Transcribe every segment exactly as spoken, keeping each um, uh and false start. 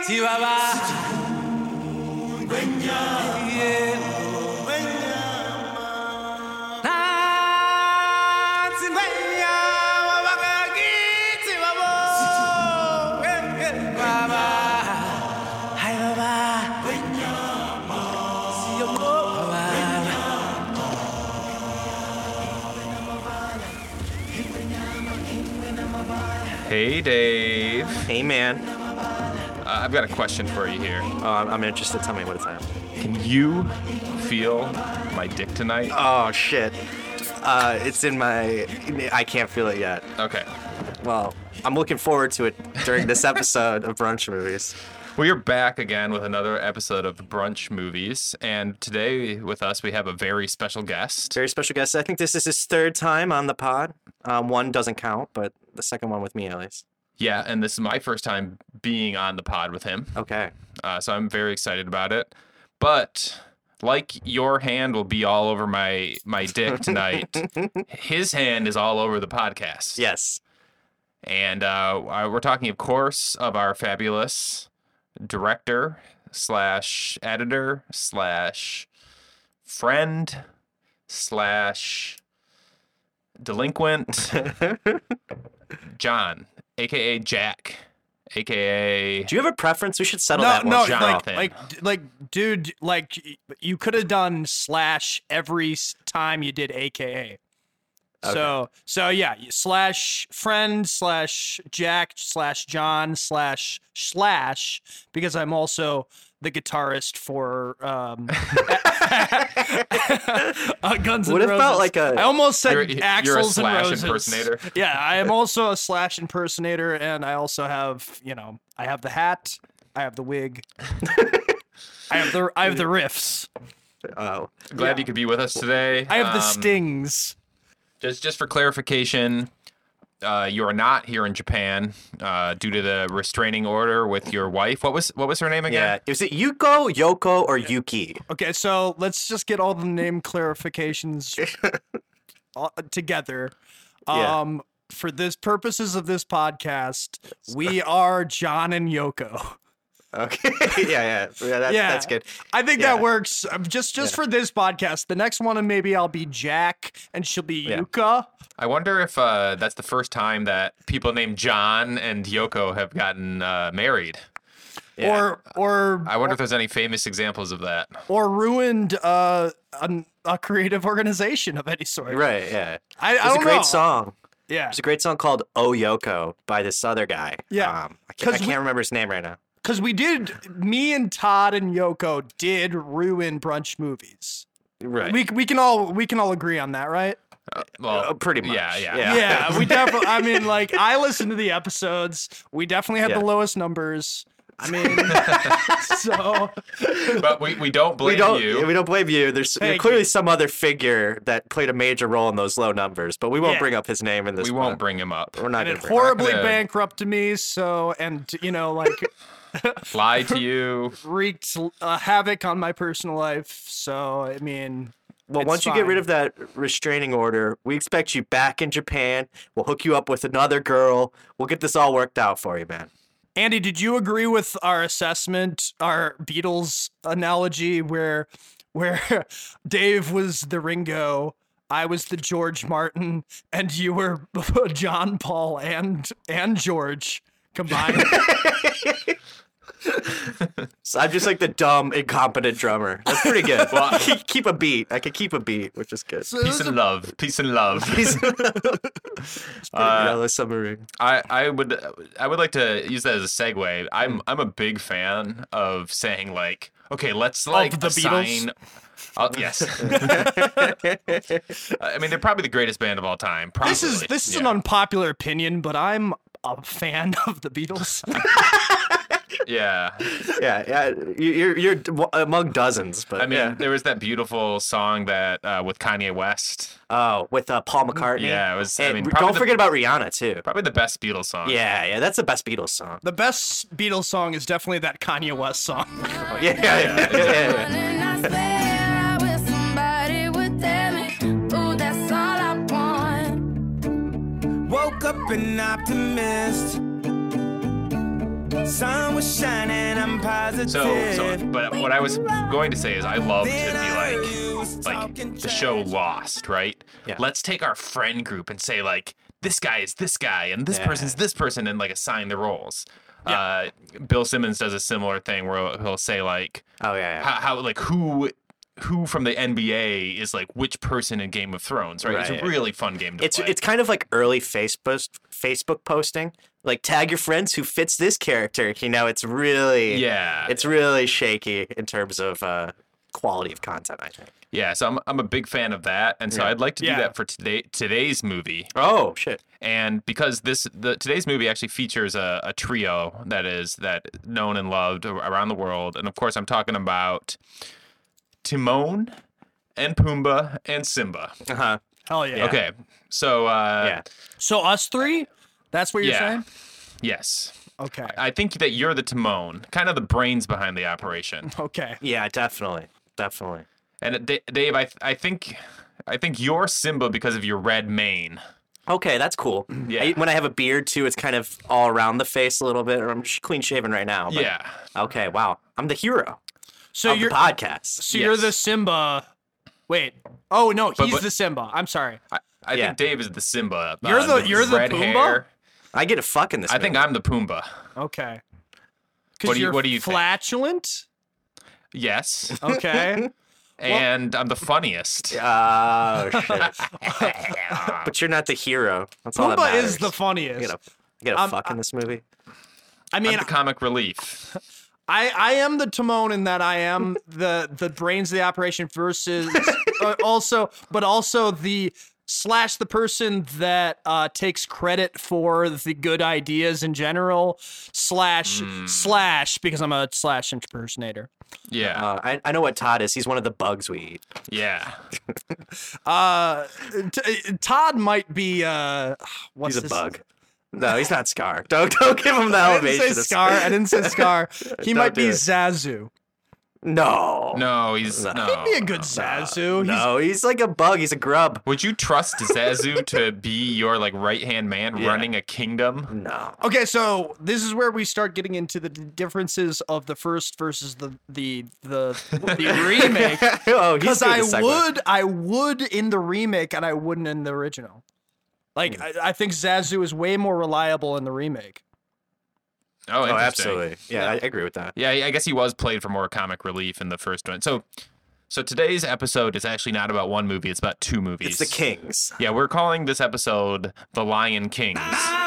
Hey, Dave. Hey, man. Uh, I've got a question for you here. Uh, I'm interested. Tell me what it's at. Can you feel my dick tonight? Oh, shit. Uh, it's in my... I can't feel it yet. Okay. Well, I'm looking forward to it during this episode of Brunch Movies. We are back again with another episode of Brunch Movies, and today with us we have a very special guest. Very special guest. I think this is his third time on the pod. Um, one doesn't count, but the second one with me, at least. Yeah, and this is my first time being on the pod with him. Okay. Uh, so I'm very excited about it. But like your hand will be all over my, my dick tonight, his hand is all over the podcast. Yes. And uh, we're talking, of course, of our fabulous director slash editor slash friend slash delinquent John, aka Jack, aka. Do you have a preference? We should settle no, that one. No, Jonathan. like, like, like, dude, like, you could have done slash every s- time you did A K A. Okay. So, so yeah, slash friend slash Jack slash John slash slash because I'm also the guitarist for um, uh, Guns N' Would have Roses. felt like a- I almost said You're- you're a Axls and Slash Roses. impersonator. Yeah, I am also a Slash impersonator, and I also have, you know, I have the hat, I have the wig, I have the I have the riffs, Oh. Glad Yeah. you could be with us today. I have the Um, stings. Just, just for clarification, uh, you are not here in Japan uh, due to the restraining order with your wife. What was, what was her name again? Yeah. Is it Yuko, Yoko, or Yuki? Okay, so let's just get all the name clarifications uh, together. Yeah. Um, for this purposes of this podcast, we are John and Yoko. Okay. yeah, yeah. Yeah, that, Yeah. that's good. I think Yeah. that works. Um, Just just Yeah. for this podcast. The next one, maybe I'll be Jack, and she'll be Yeah. Yuka. I wonder if uh, that's the first time that people named John and Yoko have gotten uh, married. Yeah. Or or I wonder if there's any famous examples of that. or ruined uh, an, a creative organization of any sort. Right, yeah. I, I There's don't a great know. song. Yeah. There's a great song called Oh Yoko by this other guy. Yeah. Um, I can't, I 'Cause can't we- remember his name right now. Because we did, me and Todd and Yoko did ruin Brunch Movies. Right. We we can all we can all agree on that, right? Uh, well, Uh, pretty much. Yeah, yeah. Yeah. Yeah, we definitely. I mean, like I listened to the episodes. We definitely had Yeah. the lowest numbers. I mean, so But we, we don't blame we don't. you. We don't blame you. There's Thank clearly you. some other figure that played a major role in those low numbers, but we won't Yeah. bring up his name in this. we won't pod. bring him up. We're not and going it to. horribly gonna- bankrupted me. So and you know, like Lie to you. wreaked uh, havoc on my personal life. So I mean, Well, it's once you get rid fine. of that restraining order, we expect you back in Japan. We'll hook you up with another girl. We'll get this all worked out for you, man. Andy, did you agree with our assessment, our Beatles analogy, where where Dave was the Ringo, I was the George Martin, and you were John Paul and and George combined? So I'm just like the dumb, incompetent drummer. That's pretty good. Well, I can keep a beat. I can keep a beat, which is good. So Peace this and love. Peace and love. He's Uh, Yellow Submarine. I, I would I would like to use that as a segue. I'm I'm a big fan of saying like, okay, let's like the assign. Uh, yes. I mean, they're probably the greatest band of all time. Probably. This is this is yeah. an unpopular opinion, but I'm a fan of the Beatles. Yeah. Yeah, yeah. You- You're you're among dozens, but I mean, yeah. there was that beautiful song that uh, with Kanye West. Oh, with uh, Paul McCartney. Yeah, it was. I And mean, don't probably the, forget about Rihanna too. probably the best Beatles song. Yeah, yeah. That's the best Beatles song. The best Beatles song is definitely that Kanye West song. Oh, yeah, yeah, yeah, yeah, yeah, yeah. And I swear I wish somebody would tell me, ooh, that's all I want. Woke up an optimist. Sun was shining, I'm positive. So, so, but what I was going to say is, I love to be like, like the show Lost, right? Yeah. Let's take our friend group and say like, this guy is this guy, and this Yeah. person's this person, and like assign the roles. Uh, Bill Simmons does a similar thing where he'll, he'll say like, Oh yeah. yeah. how, how like who. Who from the N B A is like which person in Game of Thrones, right? It's Right. a really fun game to It's play. it's kind of like early Facebook Facebook posting. Like tag your friends who fits this character. You know, it's really yeah, it's really shaky in terms of uh, quality of content, I think. yeah. So I'm I'm a big fan of that, and so Yeah. I'd like to do Yeah. that for today today's movie. Oh shit. And because this the today's movie actually features a, a trio that is that known and loved around the world, and of course I'm talking about Timon and Pumbaa and Simba. Uh-huh. Hell yeah. Okay, so uh, Yeah. So us three? That's what you're yeah, saying? yes, Okay. I think that you're the Timon, kind of the brains behind the operation. Okay. Yeah, definitely. Definitely. And uh, Da- Dave, I I think I think you're Simba because of your red mane. Okay, that's cool. Yeah. I- when I have a beard too, it's kind of all around the face a little bit. Or I'm sh- clean shaven right now. But, Yeah. Okay. Wow. I'm the hero So of the you're podcast. so you're Yes. the Simba. Wait. Oh no, he's but- the Simba. I'm sorry. I, I Yeah. think Dave is the Simba. You're uh, the- you're the red Pumbaa? hair. I get a fuck in this. I think movie. I'm the Pumbaa. Okay. What Because do you- you're what do you think? flatulent. Yes. Okay. And I'm the funniest. Oh shit. But you're not the hero. That's all that Pumbaa matters. is the funniest. I get a, I get a Um, fuck in this movie. I I'm mean, the comic relief. I, I am the Timon in that I am the the brains of the operation versus uh, also, but also the slash the person that uh, takes credit for the good ideas in general slash slash because I'm a slash impersonator. Yeah. Uh, I, I know what Todd is. He's one of the bugs we eat. Yeah. Uh, t- Todd might be uh, what's He's a his- bug. No, he's not Scar. Don't don't give him the I elevation. didn't say of- Scar. I didn't say Scar. He Don't might be do it. Zazu. No. No, he's No. no. He'd be a good Zazu. He's No, he's like a bug. He's a grub. Would you trust Zazu to be your like right hand man Yeah. running a kingdom? No. Okay, so this is where we start getting into the d- differences of the first versus the the the, the remake. oh, he's Because doing I the segue. would, I would in the remake, and I wouldn't in the original. Like I, I think Zazu is way more reliable in the remake. Oh, Oh, interesting. absolutely. Yeah, I agree with that. Yeah, I guess he was played for more comic relief in the first one. So, so today's episode is actually not about one movie; it's about two movies. It's the Kings. Yeah, we're calling this episode "The Lion Kings."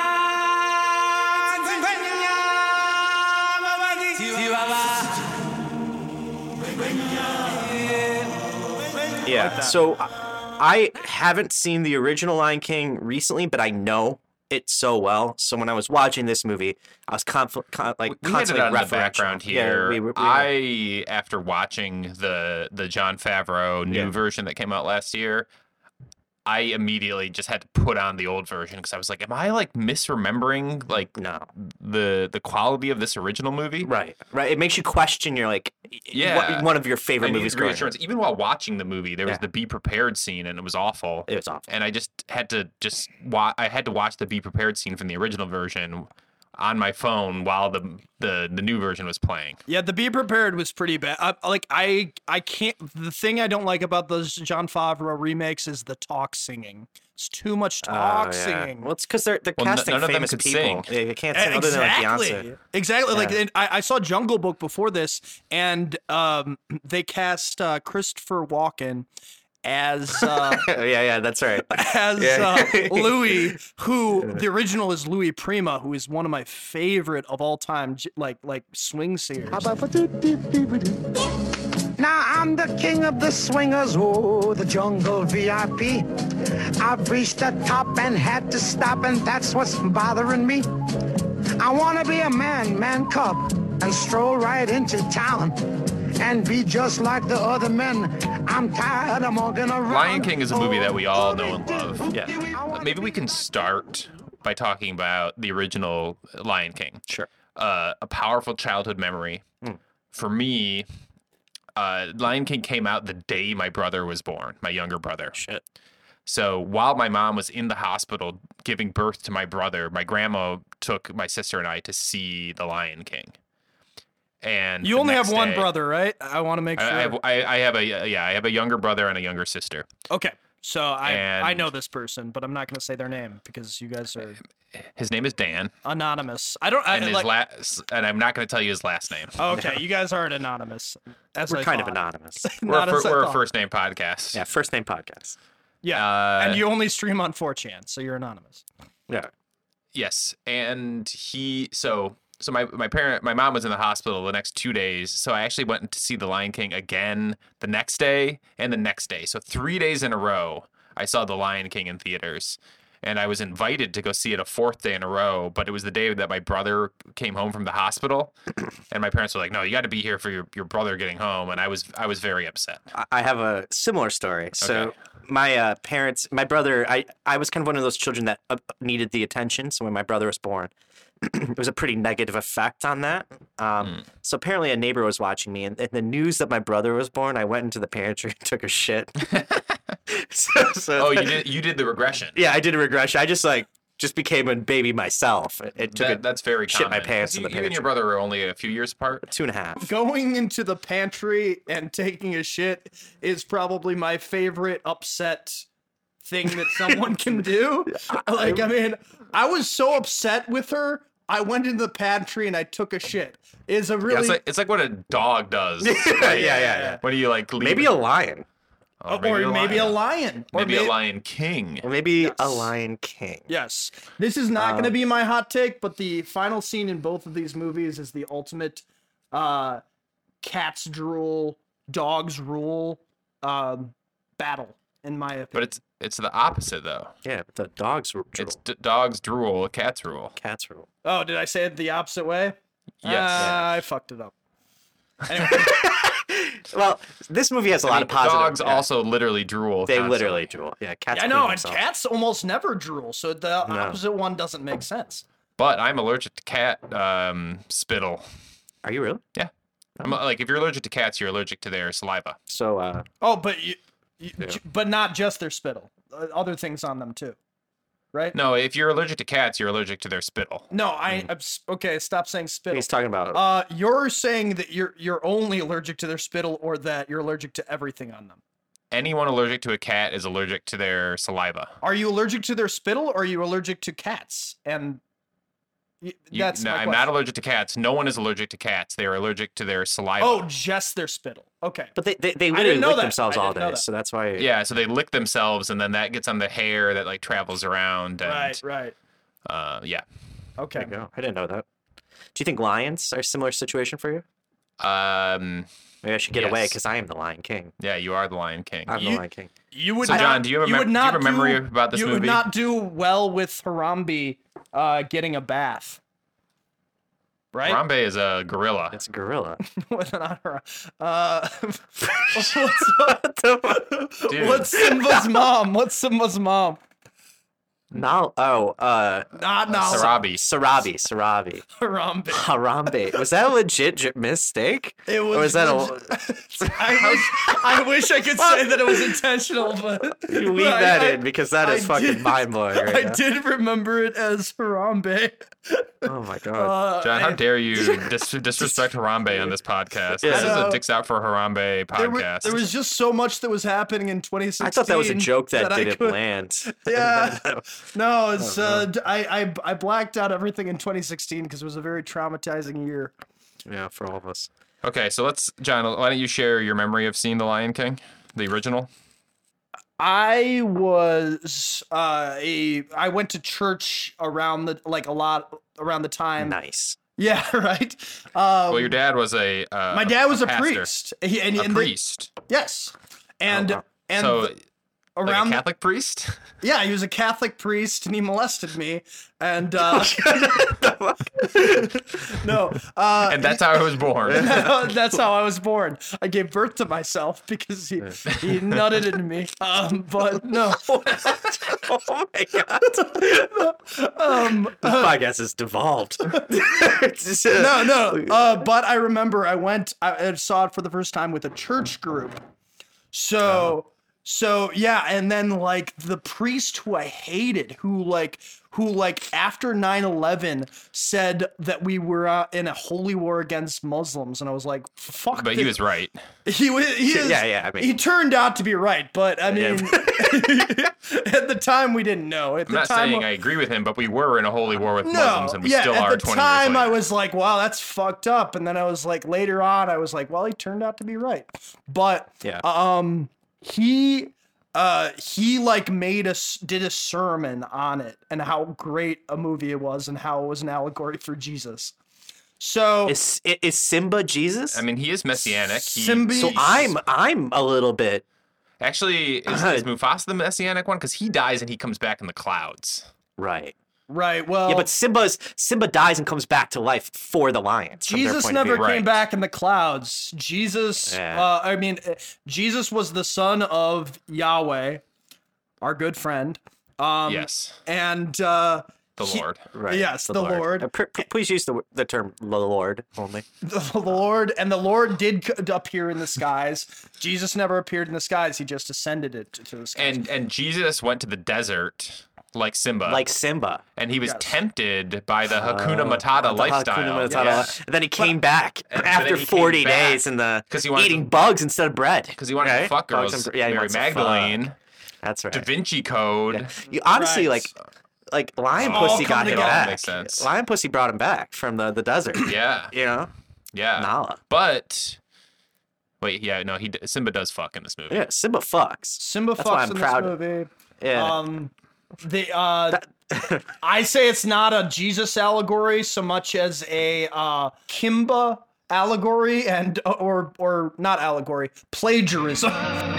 Yeah. So I haven't seen the original Lion King recently, but I know it so well. So when I was watching this movie, I was conf- con- like We had it constantly on the referential. background Yeah, here. we- we- we- I, after watching the the Jon Favreau new Yeah. version that came out last year, I immediately just had to put on the old version because I was like, "Am I like misremembering like no. the the quality of this original movie?" Right. Right. It makes you question your like Yeah. what, one of your I favorite needed movies. growing up. reassurance. Even while watching the movie, there was Yeah. the "Be Prepared" scene, and it was awful. It was awful. And I just had to just wa- I had to watch the "Be Prepared" scene from the original version on my phone while the the the new version was playing. Yeah, the Be Prepared was pretty bad. I, like I, I can't. The thing I don't like about those Jon Favreau remakes is the talk singing. It's too much talk Oh, yeah. singing. Well, it's because they're they're Well, n- casting none of them famous could people. sing. Yeah, you can't Eh, sing other than like exactly. Beyonce. Exactly. Like Yeah. and I, I saw Jungle Book before this, and um, they cast uh, Christopher Walken as uh, yeah, yeah, that's right. as Yeah. uh, Louis, who the original is Louis Prima, who is one of my favorite of all time, j- like like swing singers. Now I'm the king of the swingers, oh, the jungle V I P. I've reached the top and had to stop, and that's what's bothering me. I wanna be a man, man cub, and stroll right into town and be just like the other men. I'm tired of walking around. Lion King is a movie that we all know and love. Yeah. Maybe we can start by talking about the original Lion King. Sure. Uh, a powerful childhood memory. For me, uh, Lion King came out the day my brother was born, my younger brother. Shit. So while my mom was in the hospital giving birth to my brother, my grandma took my sister and I to see The Lion King. And You the only have next one day- brother, right? I want to make sure. I, I, have, I, I have a yeah, I have a younger brother and a younger sister. Okay. So I I And- know this person, but I'm not going to say their name because you guys are His name is Dan, anonymous. I don't I, and his like last, and I'm not going to tell you his last name. Okay, you guys aren't anonymous. As We're I kind of thought. anonymous. We're, Not a, as fir- I we're a thought. first name podcast. Yeah, first name podcast. Yeah. Uh, And you only stream on four chan, so you're anonymous. Yeah. Yes, and he so so my my parent my mom was in the hospital the next two days, so I actually went to see The Lion King again the next day and the next day. So three days in a row, I saw The Lion King in theaters, and I was invited to go see it a fourth day in a row. But it was the day that my brother came home from the hospital, and my parents were like, "No, you got to be here for your, your brother getting home," and I was I was very upset. I- I have a similar story. So Okay. my uh, parents, my brother, I, I was kind of one of those children that uh, needed the attention. So when my brother was born, it was a pretty negative effect on that. Um, Mm. So apparently a neighbor was watching me, and, and the news that my brother was born, I went into the pantry and took a shit. so, so Oh, you did you did the regression. Yeah, I did a regression. I just like just became a baby myself. It, it took That, a, that's very shit common. my pants 'Cause in you, the you and pantry. your brother are only a few years apart. two and a half. Going into the pantry and taking a shit is probably my favorite upset thing that someone can do. Like, I mean, I was so upset with her. I went into the pantry and I took a shit. Is a Yeah, really it's like it's like what a dog does. yeah, yeah, yeah. When you like leave Maybe it- a lion. oh, or maybe a lion. Or Maybe may- a lion king. Or maybe a Yes. lion king. Yes. This is not Um, going to be my hot take, but the final scene in both of these movies is the ultimate uh, cats drool, dogs rule um, battle, in my opinion. But it's it's the opposite though. Yeah, but the dogs were drool. It's d- dogs drool, cats rule. Cats rule. Oh, did I say it the opposite way? Yes. Uh, I fucked it up. Anyway, Well, this movie has a I lot mean, of positive. dogs yeah. also literally drool. They constantly. literally drool. Yeah, cats. I clean know, and themselves. cats almost never drool, so the No. opposite one doesn't make sense. But I'm allergic to cat um, spittle. Are you really? I'm, like if you're allergic to cats, you're allergic to their saliva. So, uh, Oh, but you, you Yeah. j- but not just their spittle. Uh, other things on them too, right? No, if you're allergic to cats, you're allergic to their spittle. No, I I'm, s- okay. Stop saying spittle. he's talking about. Uh, you're saying that you're you're only allergic to their spittle, or that you're allergic to everything on them. Anyone allergic to a cat is allergic to their saliva. Are you allergic to their spittle, or are you allergic to cats? And y- You- that's no, my I'm question. not allergic to cats. No one is allergic to cats. They are allergic to their saliva. Oh, just their spittle. Okay. but they they, they didn't literally know lick that. themselves I all didn't know day, that. so that's why. yeah. So they lick themselves, and then that gets on the hair that like travels around. And, Right. Right. Uh, yeah. Okay. There you go. I didn't know that. Do you think lions are a similar situation for you? Um. Maybe I should get away Yes. because I am the Lion King. Yeah. You are the Lion King. I'm You- the Lion King. You would So, not, John, do you have a mem- would do you not have a memory do- about this you movie? would not do well with Harambe uh, getting a bath. Right? Harambe is a gorilla. It's a gorilla. With an honor. Uh, what's, Dude. what's Simba's mom? What's Simba's mom? Nal. Oh, uh, Not Nala. Sarabi. Sarabi. Sarabi. Harambe. Harambe. Was that a legit j- mistake? It was. Or was that a? I wish, I wish I could say that it was intentional, but You leave I- that I- in because that is I fucking did- mind blowing right I now. did remember it as Harambe. Oh my god. Uh, John, how and dare you dis- disrespect Harambe on this podcast? Yeah. This is I know. a Dicks Out for Harambe there, were- podcast. there was just so much that was happening in twenty sixteen. I thought that was a joke that, I didn't could- land. Yeah. No, it's Oh, uh, d- I, I I blacked out everything in twenty sixteen because it was a very traumatizing year. Yeah, for all of us. Okay, so let's, John, why don't you share your memory of seeing The Lion King, the original? I was uh, a I went to church around the like a lot around the time. Nice. Yeah, right. Um, Well, your dad was a uh, my dad was a, pastor. priest. He, and, A and they- priest. yes, and Oh, wow. and so, th- like around a the- Catholic priest? yeah, he was a Catholic priest, and he molested me. And uh, no, uh, And that's how I was born. that's how I was born. I gave birth to myself because he he nutted into me. Um, but no, Oh my god. um, This podcast has devolved. It's, uh, no, no. Uh, but I remember I went. I I saw it for the first time with a church group. So So yeah, and then like the priest who I hated, who like who like after nine eleven said that we were uh, in a holy war against Muslims, and I was like, fuck. But this. he was right. He was. He is, Yeah, yeah, I mean- he turned out to be right, but I Yeah. mean, at the time we didn't know. At I'm the not time, saying I agree with him, but we were in a holy war with no, Muslims, and we yeah, still at are the twenty time years I later. was like, wow, that's fucked up, and then I was like, later on, I was like, well, he turned out to be right, but Yeah. um, he. Uh, he like made us did a sermon on it and how great a movie it was and how it was an allegory for Jesus. So Is is Simba Jesus? I mean, he is messianic. He, Simba- so I'm I'm a little bit. Actually, is, is Mufasa the messianic one? Because he dies and he comes back in the clouds. Right. right, well, Yeah, but Simba's Simba dies and comes back to life for the lions. from their Jesus point of never view. came Right. back in the clouds. Jesus, Yeah. uh, I mean, uh, Jesus was the son of Yahweh, our good friend. Um, Yes, and uh, the he- Lord. Right. Yes, the Lord. Uh, pr- pr- please use the the term the Lord only. the Lord, and the Lord did c- appear in the skies. Jesus never appeared in the skies; he just ascended it to, to the skies. And and Jesus went to the desert like Simba, Like Simba. and he was Yes. tempted by the Hakuna Matata The lifestyle. Hakuna Matata. Yes. And then he came back and after then he came forty back days in the 'cause he wanted eating to- bugs instead of bread. Because he wanted Right? to fuck Bugs girls. and- yeah, he Mary wants to Magdalene, fuck. That's right. Da Vinci Code. Yeah. You, honestly, Right. like like Lion All Pussy got coming him together. back. Makes sense. Lion Pussy brought him back from the, the desert. Yeah, You know? yeah. Nala. But wait, yeah, no, he d- Simba does fuck in this movie. Yeah, Simba fucks. Simba That's why fucks I'm in proud. this movie. Yeah. Um, the uh, I say it's not a Jesus allegory so much as a uh Kimba allegory and or or not allegory, plagiarism.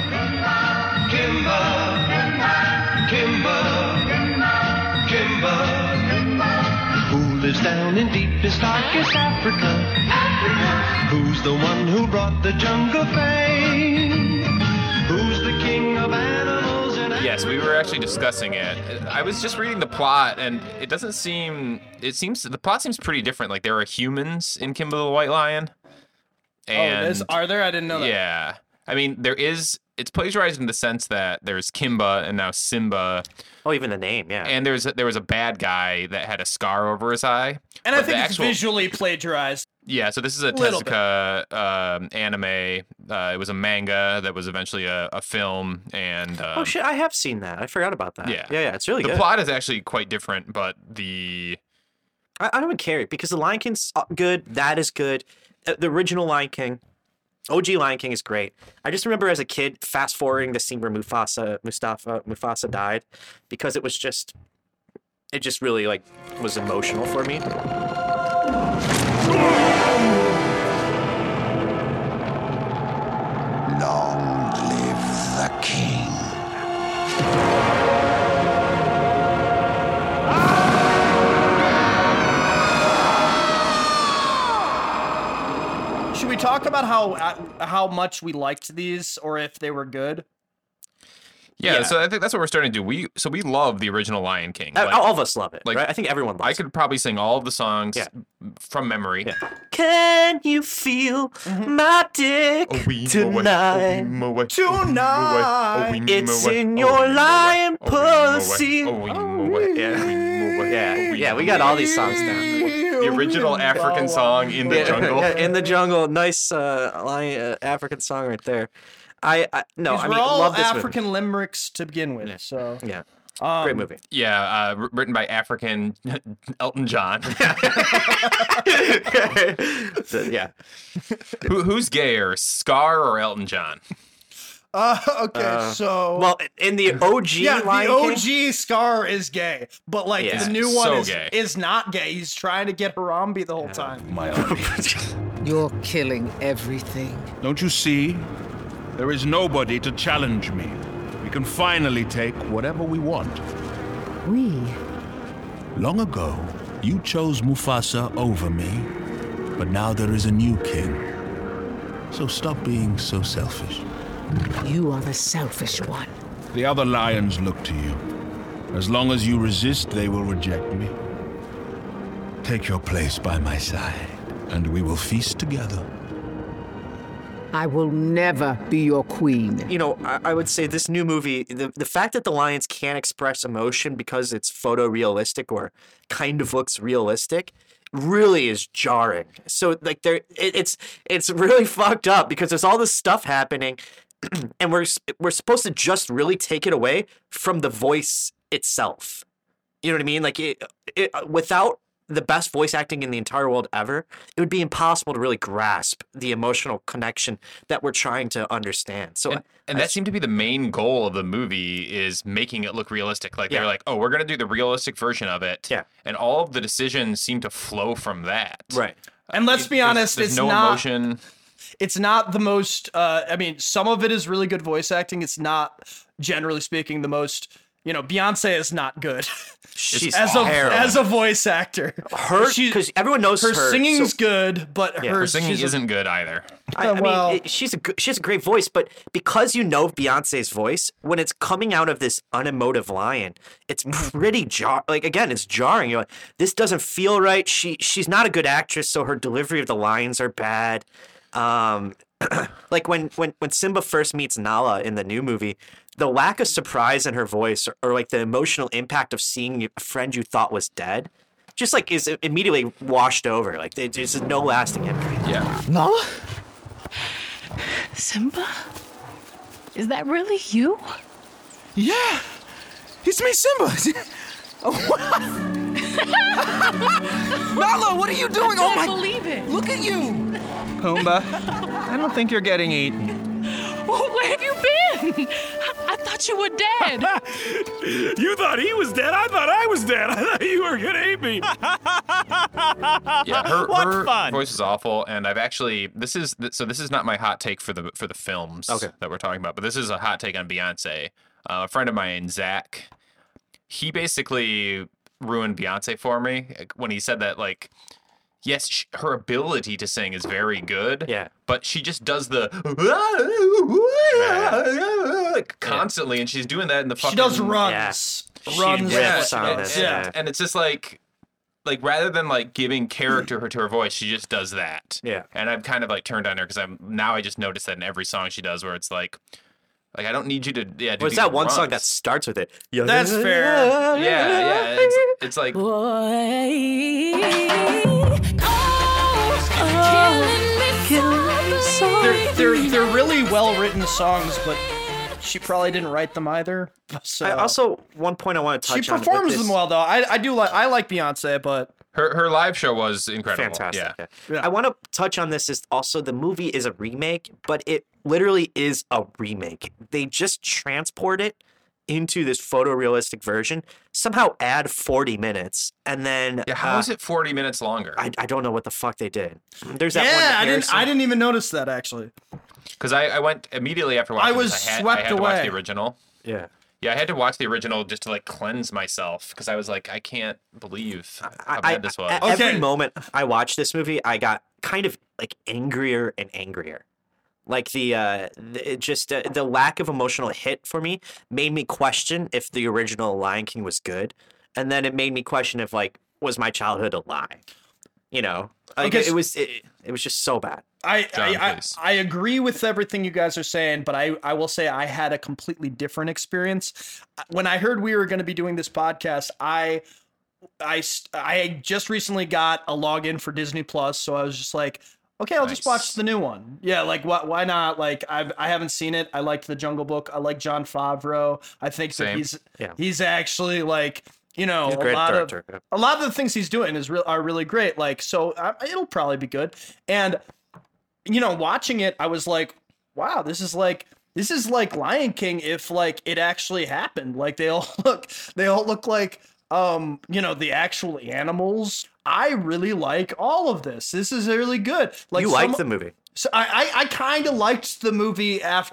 Who lives down in deepest, darkest Africa? Who's the one who brought the jungle fame? Who's the king of animals and Yes, we were actually discussing it. I was just reading the plot, and it doesn't seem. It seems the plot seems pretty different. Like there are humans in Kimba the White Lion, and oh, there's, are there? I didn't know that. yeah, I mean there is. It's plagiarized in the sense that there's Kimba and now Simba, Oh, even the name, yeah. and there's a, there was a bad guy that had a scar over his eye. And I But the think it's actual- visually plagiarized. Yeah, so this is a Little bit. Tezuka um, anime. Uh, it was a manga that was eventually a, a film, and um, oh shit, I have seen that. I forgot about that. Yeah. Yeah, yeah, it's really the good. plot is actually quite different, but the I, I don't care because the Lion King's uh, good. That is good. Uh, the original Lion King, O G Lion King is great. I just remember as a kid fast forwarding the scene where Mufasa, Mustafa, Mufasa died because it was just, it just really like was emotional for me. Long live the king. Should we talk about how uh, how much we liked these or if they were good? yeah, Yeah. So I think that's what we're starting to do. We so we love the original Lion King. Uh, Like, all of us love it, like, right? I think everyone loves I it. could probably sing all of the songs Yeah. from memory. Yeah. Can you feel my dick tonight? Tonight. It's in your lion pussy. Yeah, Yeah, yeah, we got all these songs down. The original African song in the Yeah, jungle. yeah, in the jungle, nice uh, lion, uh, African song right there. I, I no, These I were mean, all love this African limbers to begin with. So movie. Yeah, um, great movie. Yeah, uh, wr- written by African Elton John. The- yeah, Who, who's gayer, Scar or Elton John? Uh, okay, so well, in the O G yeah, Lion the King, O G Scar is gay, but like Yeah. the new So one is, gay. is not gay. He's trying to get Harambe the whole time. My army. You're killing everything. Don't you see? There is nobody to challenge me. We can finally take whatever we want. We. Long ago, you chose Mufasa over me, but now there is a new king. So stop being so selfish. You are the selfish one. The other lions look to you. As long as you resist, they will reject me. Take your place by my side, and we will feast together. I will never be your queen. You know, I, I would say this new movie, the, the fact that the lions can't express emotion because it's photorealistic or kind of looks realistic really is jarring. So like there it, it's it's really fucked up because there's all this stuff happening and we're we're supposed to just really take it away from the voice itself. You know what I mean? Like it, it without the best voice acting in the entire world ever, it would be impossible to really grasp the emotional connection that we're trying to understand. So, and, and I, that seemed to be the main goal of the movie is making it look realistic. Like Yeah. they're like, oh, we're gonna do the realistic version of it. Yeah. And all of the decisions seem to flow from that. right. And let's be There's- honest, there's it's no not. emotion. It's not the most. Uh, I mean, some of it is really good voice acting. It's not, generally speaking, the most. You know, Beyonce is not good. She's as a terrible. as a voice actor. Her, She- because everyone knows her her. singing's so- good, but Yeah, her, Her singing she's a- isn't good either. I, I well- mean, it, she's a good- she has a great voice, but because you know Beyonce's voice, when it's coming out of this unemotive lion, it's pretty jar. Like again, it's jarring. You're like, this doesn't feel right. She she's not a good actress, so her delivery of the lines are bad. Um, like when when when Simba first meets Nala in the new movie, the lack of surprise in her voice, or, or like the emotional impact of seeing a friend you thought was dead, just like is immediately washed over. Like there's just no lasting impact. Yeah. Nala? Simba? Is that really you? Yeah, it's me, Simba. Oh, Nala, what are you doing? Oh my! believe it. Look at you. Pumbaa, I don't think you're getting eaten. Oh, where have you been? I thought you were dead. You thought he was dead. I thought I was dead. I thought you were gonna eat me. Yeah, her, What her fun. voice is awful, and I've actually this is so this is not my hot take for the for the films Okay. that we're talking about, but this is a hot take on Beyonce. Uh, a friend of mine, Zach, he basically ruined Beyonce for me when he said that like. Yes, sh her ability to sing is very good. Yeah. But she just does the constantly, and she's doing that in the fucking. She does runs. She Runs. riffs Yeah, on and, this, and- yeah. and it's just like, like rather than like giving character to her voice, she just does that. Yeah. And I've kind of like turned on her because I'm now I just notice that in every song she does, where it's like, like I don't need you to yeah. Do What's these that one runs. song that starts with it? Yeah, That's fair. Yeah, yeah. It's, it's like They're, they're, they're really well written songs, but she probably didn't write them either. So I also one point I want to touch she on. with performs this- them well though. I I do like I like Beyonce, but her her live show was incredible. Fantastic. Yeah. yeah. Yeah. I want to touch on this is also the movie is a remake, but it literally is a remake. They just transport it into this photorealistic version, somehow add forty minutes, and then Yeah. How uh, is it forty minutes longer? I, I don't know what the fuck they did. There's that yeah, one. I didn't Harrison- I didn't even notice that actually. Because I, I went immediately after watching I was this, I had, swept I had to watch away. the original. Yeah. Yeah, I had to watch the original just to like cleanse myself because I was like, I can't believe how I, bad this was. at Okay. Every moment I watched this movie, I got kind of like angrier and angrier. Like the, uh, the it just uh, the lack of emotional hit for me made me question if the original Lion King was good, and then it made me question if like was my childhood a lie. You know, like Okay, it, so- was it, it was just so bad. I, John, I, I please. I agree with everything you guys are saying, but I, I will say I had a completely different experience. When I heard we were going to be doing this podcast, I I s- I just recently got a login for Disney Plus, so I was just like, okay, I'll just Nice. watch the new one. Yeah, like why why not? Like I've I haven't seen it. I liked The Jungle Book. I like Jon Favreau. I think that Same. he's Yeah. he's actually like you know He's a a great lot director. of a lot of the things he's doing is real are really great. Like so, uh, it'll probably be good. And you know, watching it, I was like, wow, this is like this is like Lion King if like it actually happened. Like they all look they all look like um, you know, the actual animals. I really like all of this. This is really good. Like you some- liked the movie. So I I, I kind of liked the movie after Uh,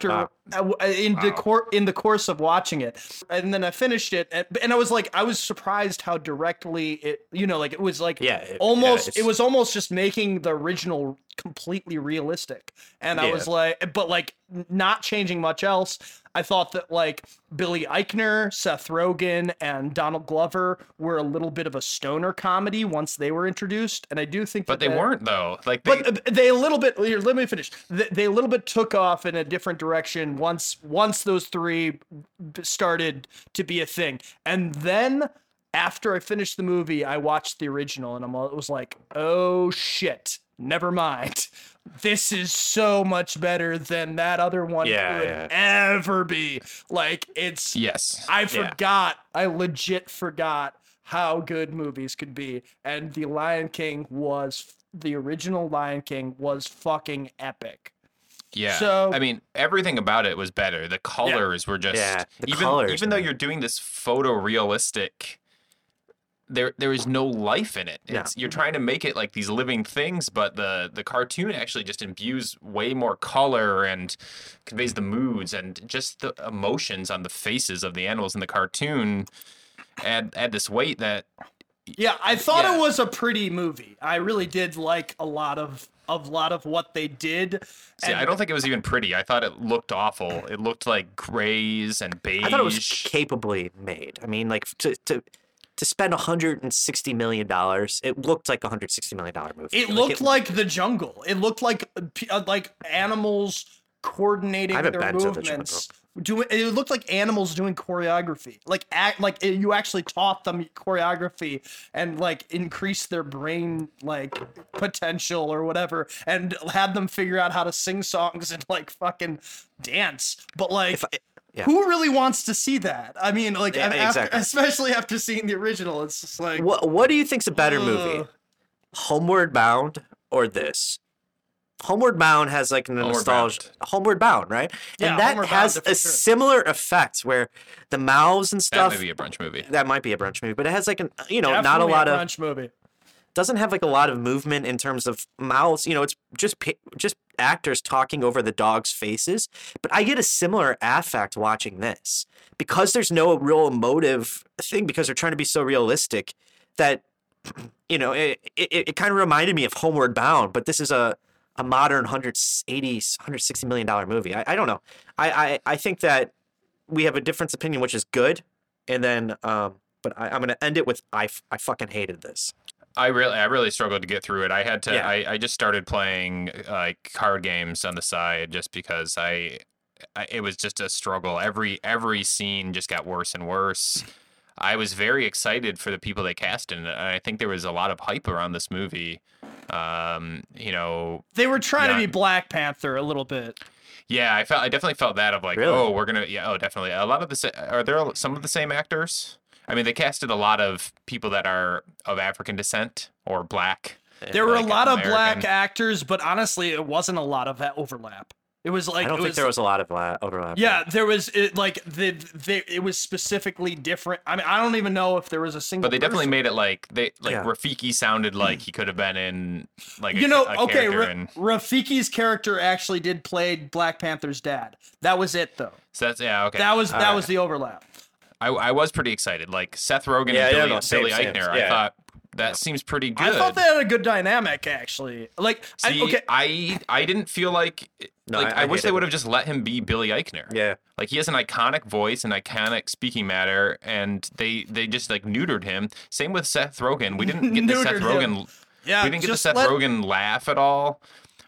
uh, in the cor- in the course of watching it, and then I finished it, and, and I was like, I was surprised how directly it, you know, like it was like Yeah, it- almost, yeah, it was almost just making the original completely realistic, and I Yeah. was like, but like not changing much else. I thought that like Billy Eichner, Seth Rogen, and Donald Glover were a little bit of a stoner comedy once they were introduced, and I do think But that they that- weren't though. Like they, but uh, they a little bit. Here, let me finish. They, they a little bit took off in a different direction once once those three b- started to be a thing, and then after I finished the movie, I watched the original, and I'm all- it was like, oh shit, never mind. This is so much better than that other one Yeah, could yeah. ever be. Like it's yes. I Yeah. forgot. I legit forgot how good movies could be. And The Lion King was, the original Lion King was fucking epic. Yeah. So- I mean, everything about it was better. The colors were just Yeah, the even colors, even though man. you're doing this photorealistic, there there is no life in it. No. It's you're trying to make it like these living things, but the the cartoon actually just imbues way more color and conveys the moods and just the emotions on the faces of the animals in the cartoon add add this weight that Yeah, I thought Yeah. it was a pretty movie. I really did like a lot of a lot of what they did. See, I don't think it was even pretty. I thought it looked awful. It looked like grays and beige. I thought it was capably made. I mean, like to to to spend one hundred sixty million dollars, it looked like a one hundred sixty million dollar movie. It looked like The Jungle. It looked like uh, p- uh, like animals coordinating I haven't their been to The movements. Doing it looked like animals doing choreography. Like act like it- you actually taught them choreography and like increased their brain like potential or whatever, and had them figure out how to sing songs and like fucking dance. But like. If I- yeah. Who really wants to see that? I mean, like, Yeah, and after, exactly. especially after seeing the original, it's just like, What What do you think's a better movie, Ugh. Homeward Bound or this? Homeward Bound has like an Homeward nostalgia. Bound. Homeward Bound, right? Yeah, and that Homeward has Bound, for a sure. similar effect where the mouths and that stuff. may be a brunch movie. That might be a brunch movie, but it has like an you know not a definitely lot of brunch movie. doesn't have like a lot of movement in terms of mouths. You know, it's just pa- just actors talking over the dogs' faces. But I get a similar affect watching this because there's no real emotive thing because they're trying to be so realistic that you know it it, it kind of reminded me of Homeward Bound. But this is a a modern one hundred eighty, one hundred sixty million dollar movie. I, I don't know. I, I I think that we have a difference opinion, which is good. And then, um, but I, I'm going to end it with I, f- I fucking hated this. I really, I really struggled to get through it. I had to. Yeah. I, I just started playing like card games on the side just because I, I, it was just a struggle. Every every scene just got worse and worse. I was very excited for the people they cast in it. And I think there was a lot of hype around this movie. Um, you know, They were trying to Yeah. be Black Panther a little bit. yeah, I felt, I definitely felt that of like, Really? oh, we're gonna, yeah, oh, definitely. A lot of the, sa- are there some of the same actors? I mean, they casted a lot of people that are of African descent or black. There were like a lot of American. black actors, but honestly, it wasn't a lot of that overlap. It was like I don't it think there was a lot of la- overlap. Yeah, there was it, like the, the it was specifically different. I mean, I don't even know if there was a single. But they definitely person. made it like they like Yeah. Rafiki sounded like he could have been in like a, You know, a okay, character Ra- in- Rafiki's character actually did play Black Panther's dad. That was it, though. so that's yeah okay. That was All that right. was the overlap. I I was pretty excited. Like Seth Rogen Yeah, and yeah, Billy, no, same, Billy same, Eichner. yeah. I thought that seems pretty good. I thought they had a good dynamic, actually. Like, See, I, okay, I I didn't feel like No, like I- I, I wish they hated would have just let him be Billy Eichner. Yeah. Like he has an iconic voice and iconic speaking matter, and they they just like neutered him. Same with Seth Rogen. We didn't get the Seth Neutered Rogen. him. yeah, we didn't get the just Seth let, Rogen laugh at all.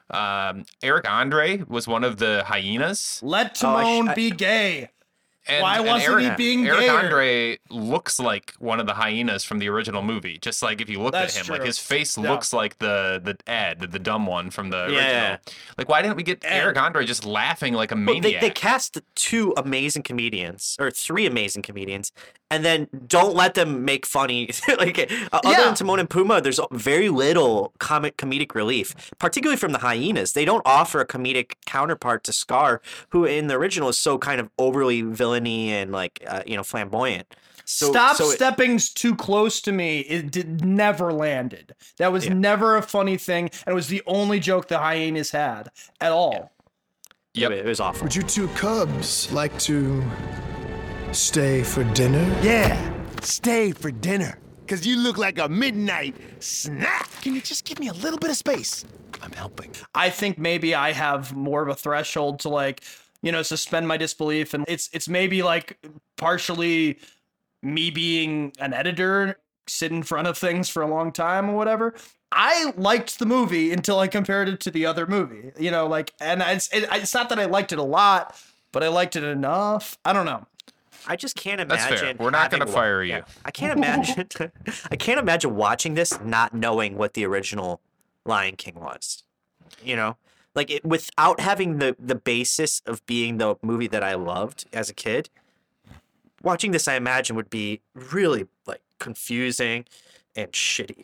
Um, Eric Andre was one of the hyenas. let Oh, I sh- Timon I- be gay. And, Why and wasn't he Eric, being Eric gayer? Andre looks like one of the hyenas from the original movie. Just like if you look That's at him, like true. his face Yeah. looks like the the Ed, the dumb one from the Yeah. original. Like why didn't we get Ed. Eric Andre just laughing like a Well, maniac? they, they cast two amazing comedians or three amazing comedians, and then don't let them make funny. like uh, other Yeah. than Timon and Pumbaa, there's very little comic comedic relief, particularly from the hyenas. They don't offer a comedic counterpart to Scar, who in the original is so kind of overly villainy and like uh, you know flamboyant. So, Stop so it- stepping too close to me. It did never landed. That was Yeah. never a funny thing, and it was the only joke the hyenas had at all. Yep. It, it was awful. Would you two cubs like to stay for dinner? Yeah, stay for dinner. Because you look like a midnight snack. Can you just give me a little bit of space? I'm helping. I think maybe I have more of a threshold to like, you know, suspend my disbelief. And it's it's maybe like partially me being an editor, sit in front of things for a long time or whatever. I liked the movie until I compared it to the other movie, you know, like, and it's, it, it's not that I liked it a lot, but I liked it enough. I don't know. I just can't That's imagine. fair. We're not having going to wa- fire you. Yeah. I can't imagine. I can't imagine watching this not knowing what the original Lion King was. You know, like it, without having the the basis of being the movie that I loved as a kid. Watching this, I imagine, would be really like confusing and shitty.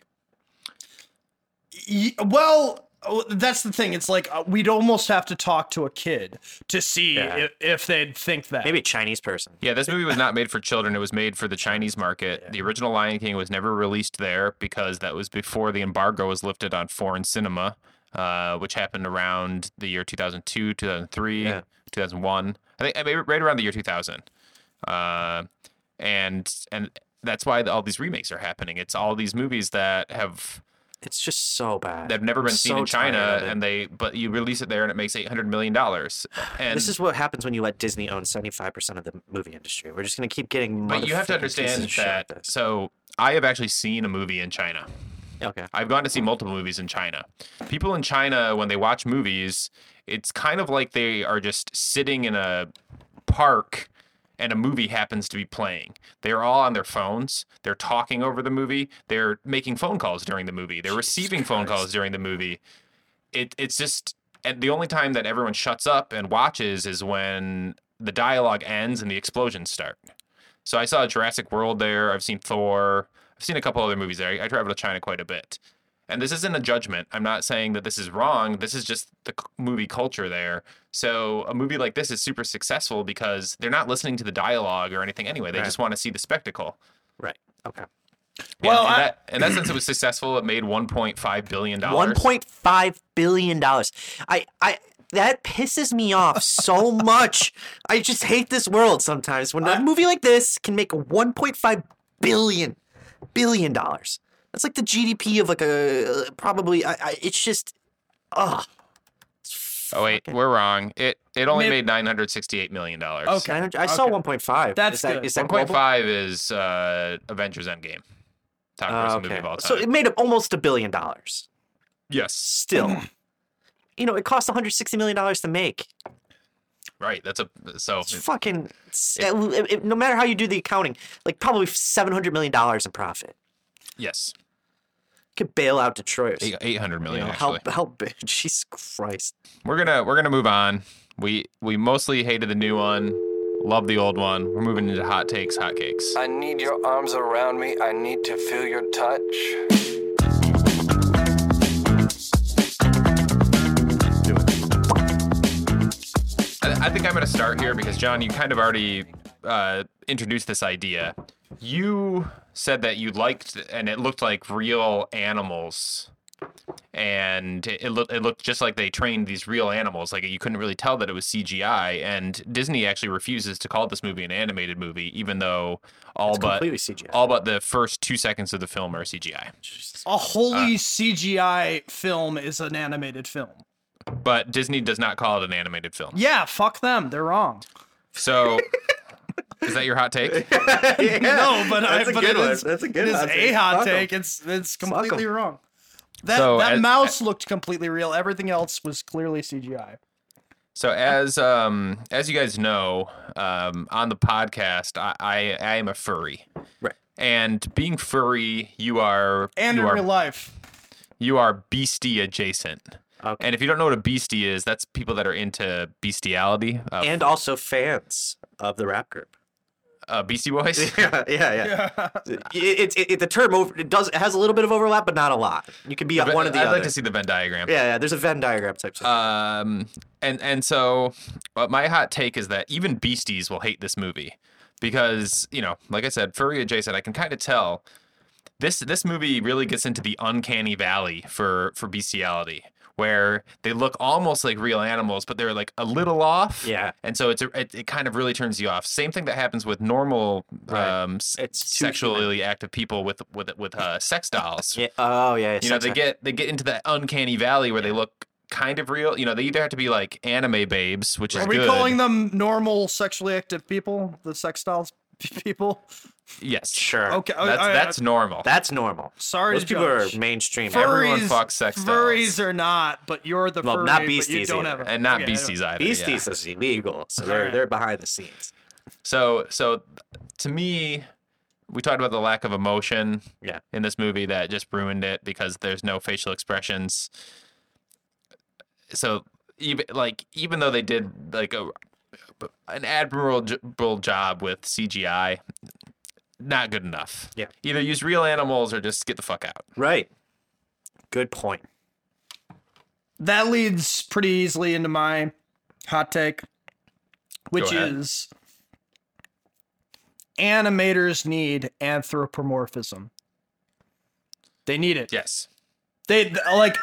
Y- Well, oh, that's the thing. It's like uh, we'd almost have to talk to a kid to see Yeah. if, if they'd think that. Maybe a Chinese person. Yeah, this movie was not made for children. It was made for the Chinese market. Yeah. The original Lion King was never released there because that was before the embargo was lifted on foreign cinema, uh, which happened around the year two thousand two, two thousand three, Yeah. two thousand one. I think I mean, right around the year two thousand. Uh, and and that's why all these remakes are happening. It's all these movies that have It's just so bad. that have never I'm been seen so in tired China, of it. and they but you release it there and it makes eight hundred million dollars. And This is what happens when you let Disney own seventy-five percent of the movie industry. We're just going to keep getting. But you have to motherfucking pieces understand of shit like that. this. So I have actually seen a movie in China. Okay. I've gone to see multiple movies in China. People in China, when they watch movies, it's kind of like they are just sitting in a park and a movie happens to be playing. They're all on their phones. They're talking over the movie. They're making phone calls during the movie. They're receiving phone calls during the movie. It, it's just, and the only time that everyone shuts up and watches is when the dialogue ends and the explosions start. So I saw Jurassic World there. I've seen Thor. I've seen a couple other movies there. I, I travel to China quite a bit. And this isn't a judgment. I'm not saying that this is wrong. This is just the c- movie culture there. So a movie like this is super successful because they're not listening to the dialogue or anything anyway. They Right. just want to see the spectacle. Right. Okay. Well, Well, in, I- that, in that sense, it was successful. It made one point five billion dollars. One point five billion dollars. I, I, that pisses me off so much. I just hate this world sometimes when a movie like this can make one point five billion billion dollars. That's like the G D P of like a probably. I, I it's just, ugh. Oh wait, we're wrong. It it only Maybe- made nine hundred sixty-eight million dollars. Okay. I saw Okay. one point five. That's is that, good. Is that One point global? five is uh, Avengers Endgame. Top Oh, grossing movie okay. of all time. So it made almost a billion dollars. yes, Still, you know, it cost one hundred sixty million dollars to make. right. That's a so. It's fucking. it's- it- it- no matter how you do the accounting, like probably seven hundred million dollars in profit. Yes, Could bail out Detroit. eight eight hundred You million know, actually. help, help, Jesus Christ. We're gonna we're gonna move on. We we mostly hated the new one, love the old one. We're moving into hot takes, hot cakes. I need your arms around me. I need to feel your touch. I, I think I'm gonna start here because John, you kind of already uh, introduced this idea. You said that you liked and it looked like real animals. And it, it looked it looked just like they trained these real animals. Like you couldn't really tell that it was C G I. And Disney actually refuses to call this movie an animated movie, even though all It's but completely C G I. all but the first two seconds of the film are C G I. A wholly Uh, C G I film is an animated film. But Disney does not call it an animated film. Yeah, fuck them. They're wrong. So is that your hot take? No, but I, That's a but good it one. is, That's a good it is hot a take. hot Fuck 'em. take. It's it's Fuck 'em. completely wrong. That So, that as- mouse looked completely real. Everything else was clearly C G I. So as um as you guys know, um on the podcast, I I, I am a furry. Right. And being furry, you are And you in are real life. you are beastie adjacent. Okay. And if you don't know what a beastie is, that's people that are into bestiality. Uh, And also fans of the rap group. uh, Beastie Boys. Yeah, yeah, yeah. It, it, it, the term over, it does it has a little bit of overlap, but not a lot. You could be on one or the I'd other. like to see the Venn diagram. Yeah, yeah. There's a Venn diagram type thing. Um, and and so, but my hot take is that even beasties will hate this movie because you know, like I said, furry adjacent. I can kind of tell. this this movie really gets into the uncanny valley for for bestiality, where they look almost like real animals, but they're like a little off. Yeah. And so it's a, it, it kind of really turns you off. Same thing that happens with normal Right. um, s- It's too sexually active people with with with uh, sex dolls. Yeah. Oh yeah. You know, they sex- get they get into that uncanny valley where they look kind of real. You know, they either have to be like anime babes, which is Are we good. calling them normal sexually active people? The sex dolls p- people? Yes. Sure. Okay. That's I- I- that's normal. That's normal. Sorry Those to people judge. are mainstream. Everyone Furries- fucks sex dolls. Furries are not, but you're the Well, furry, not but you beasties don't either. have a, and not okay, beasties either. Beasties yeah. is illegal, so they're Alright. they're behind the scenes. So so to me, we talked about the lack of emotion Yeah. in this movie that just ruined it because there's no facial expressions. So even like even though they did like a an admirable job with C G I, not good enough. Yeah. Either use real animals or just get the fuck out. Right. Good point. That leads pretty easily into my hot take, which Go ahead. is animators need anthropomorphism. They need it. Yes. They th- like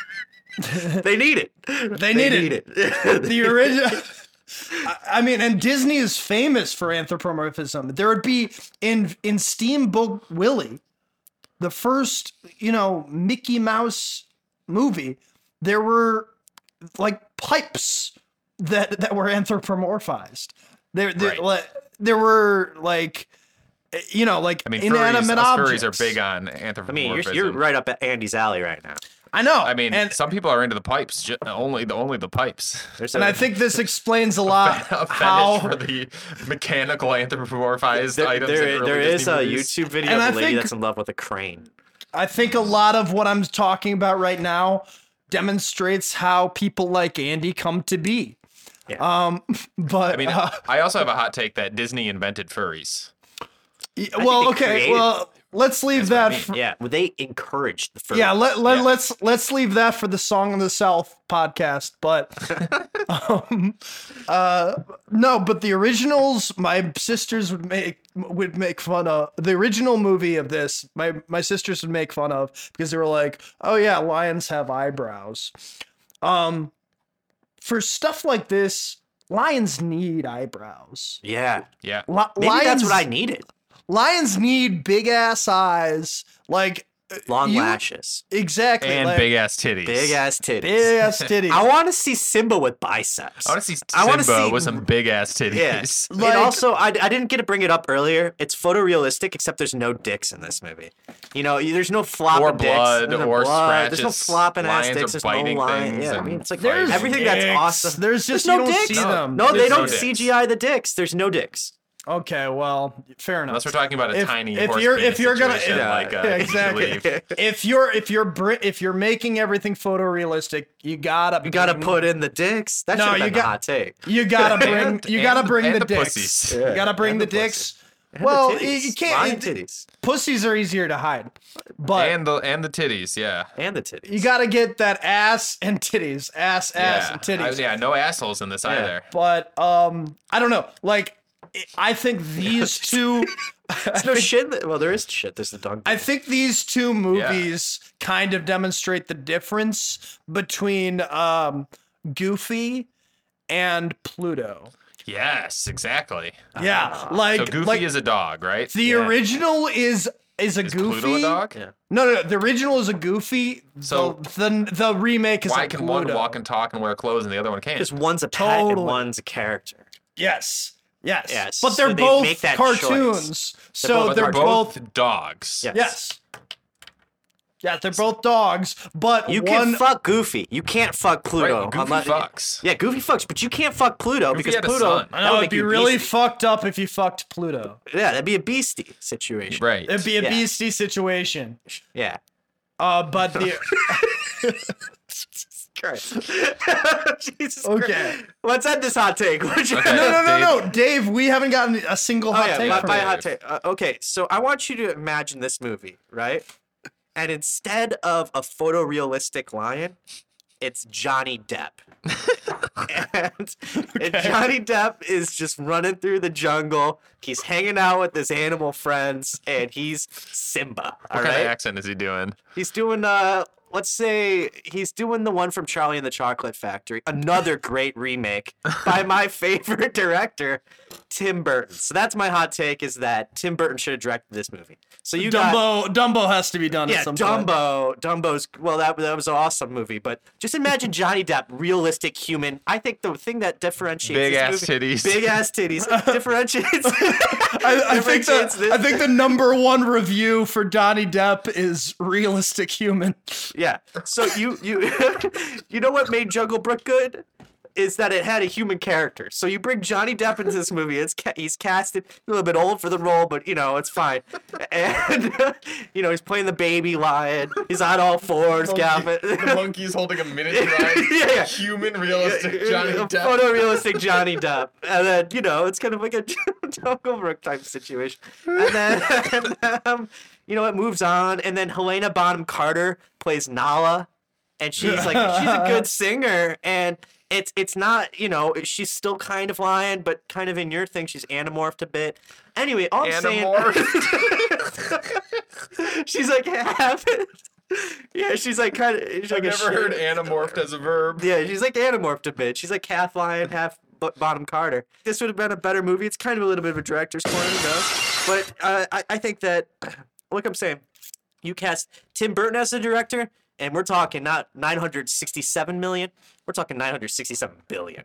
They need it. they need it. The original. I- I mean, and Disney is famous for anthropomorphism. There would be in in Steamboat Willie, the first, you know, Mickey Mouse movie, there were like pipes that that were anthropomorphized. There there, Right. like, there were like you know, like I mean, inanimate furries, us objects. furries are big on I mean, anthropomorphism. you're, you're right up at Andy's alley right now. I know. I mean, and, some people are into the pipes. Ju- only the only the pipes. There's and a- I think this explains a lot A fetish how for the mechanical anthropomorphized there, items. there, in early there is Disney a movies. YouTube video And of I a lady think- that's in love with a crane. I think a lot of what I'm talking about right now demonstrates how people like Andy come to be. Yeah. Um, but I mean, uh, I also have a hot take that Disney invented furries. y- I well, think they okay, created- well, let's leave That's what I that. mean. For, Yeah, well, they encouraged the first. yeah, let, let Yeah. let's let's leave that for the Song of the South podcast. But um, uh, no, but the originals, my sisters would make would make fun of the original movie of this. My my sisters would make fun of because they were like, "Oh yeah, lions have eyebrows." Um, for stuff like this, lions need eyebrows. Yeah. Yeah. Li- Maybe lions, that's what I needed. Lions need big ass eyes, like Long you- lashes. exactly, And like, big ass titties. Big ass titties. big ass titties. I want to see Simba with biceps. I want to see I wanna Simba see- with some big ass titties. Yes. Like- and also, I, I didn't get to bring it up earlier. It's photorealistic, except there's no dicks in this movie. You know, there's no flopping Or dicks. blood, There's no or blood. There's no scratches. flopping ass Lions dicks. are There's no biting line. things Yeah, I and mean, it's like fighting. everything dicks. that's awesome. There's just no you don't dicks. see No. them. No, they There's no don't dicks. C G I the dicks. There's no dicks. Okay, well, fair enough. Unless we're talking about a If- tiny if horse you're- penis if you're gonna- situation, yeah, like uh, yeah, exactly. Leaf. if you're if you're br- if you're making everything photorealistic, you gotta You gotta bring- put in the dicks. That No, should have you been got- the hot take. You gotta bring And- you gotta and- bring and the, the dicks. pussies. You gotta bring and the, the dicks. And Well, the you, titties. you can't. Lion it- titties. Pussies are easier to hide, but and the and the titties, yeah. And the titties. you gotta get that ass and titties, ass, ass, yeah. and titties. I- yeah, no assholes in this either. But um, I don't know. Like, I think these two. There's no shit. in the- well, there is shit. There's the dog. I think these two movies kind of demonstrate the difference between um, Goofy and Pluto. Yes, exactly. Yeah, like so Goofy like, is a dog, right? the original is is a Is Goofy. Pluto a dog? Yeah. No, no, no, the original is a Goofy. So- the the, the remake is Why a can Pluto. one walk and talk and wear clothes and the other one can't? Because one's a pet and Totally. one's a character. Yes, yes, Yes, but they're so they both make that cartoons, so but they're, they're both, both dogs. Yes. yes. Yeah, they're both dogs, but You one can fuck Goofy. You can't fuck Pluto. Right, Goofy unless- fucks. Yeah, Goofy fucks, but you can't fuck Pluto Goofy because had a Pluto. son. I that know would it'd make be you a really beastie. fucked up if you fucked Pluto. Yeah, that'd be a beastie situation. Right. It'd be a Yeah. beastie situation. Yeah. Uh, but the Christ. Jesus Okay. Christ. Let's end this hot take. Would you- Okay. no, no, no, Dave. no, Dave. We haven't gotten a single Oh, hot yeah, take my, from my you. hot take. Uh, okay, so I want you to imagine this movie, right? And instead of a photorealistic lion, it's Johnny Depp. and, and Johnny Depp is just running through the jungle. He's hanging out with his animal friends, and he's Simba. What all kind right? of accent is he doing? He's doing uh let's say he's doing the one from Charlie and the Chocolate Factory, another great remake by my favorite director, Tim Burton. So that's my hot take, is that Tim Burton should have directed this movie. So you Dumbo, got Dumbo has to be done. yeah, at some point. Dumbo. Dumbo's well, that that was an awesome movie. But just imagine Johnny Depp, realistic human. I think the thing that differentiates Big this ass movie, titties. big ass titties, differentiates. I, I think differentiates the this- I think the number one review for Johnny Depp is realistic human. Yeah. So you you you know what made Jungle Book good? Is that it had a human character. So you bring Johnny Depp into this movie. It's ca- he's casted a little bit old for the role, but you know it's fine. And you know he's playing the baby lion. He's on all fours, Gavin. The monkey's holding a miniature lion. Yeah, yeah. Human, realistic Johnny A Depp. photorealistic Johnny Depp, and then you know it's kind of like a Jungle Book type situation. And then and, um, you know it moves on, and then Helena Bonham Carter plays Nala, and she's like she's a good singer, and it's it's not you know she's still kind of lion, but kind of in your thing she's anamorphed a bit. Anyway, all I'm saying, she's like half. Yeah, she's like kind of. She's like I've a never heard shit- anamorphed as a verb. Yeah, she's like anamorphed a bit. She's like half lion, half B- Bonham Carter. This would have been a better movie. It's kind of a little bit of a director's corner, though. But uh, I, I think that, like I'm saying, you cast Tim Burton as the director, and we're talking not nine hundred sixty-seven million. We're talking nine hundred sixty-seven billion.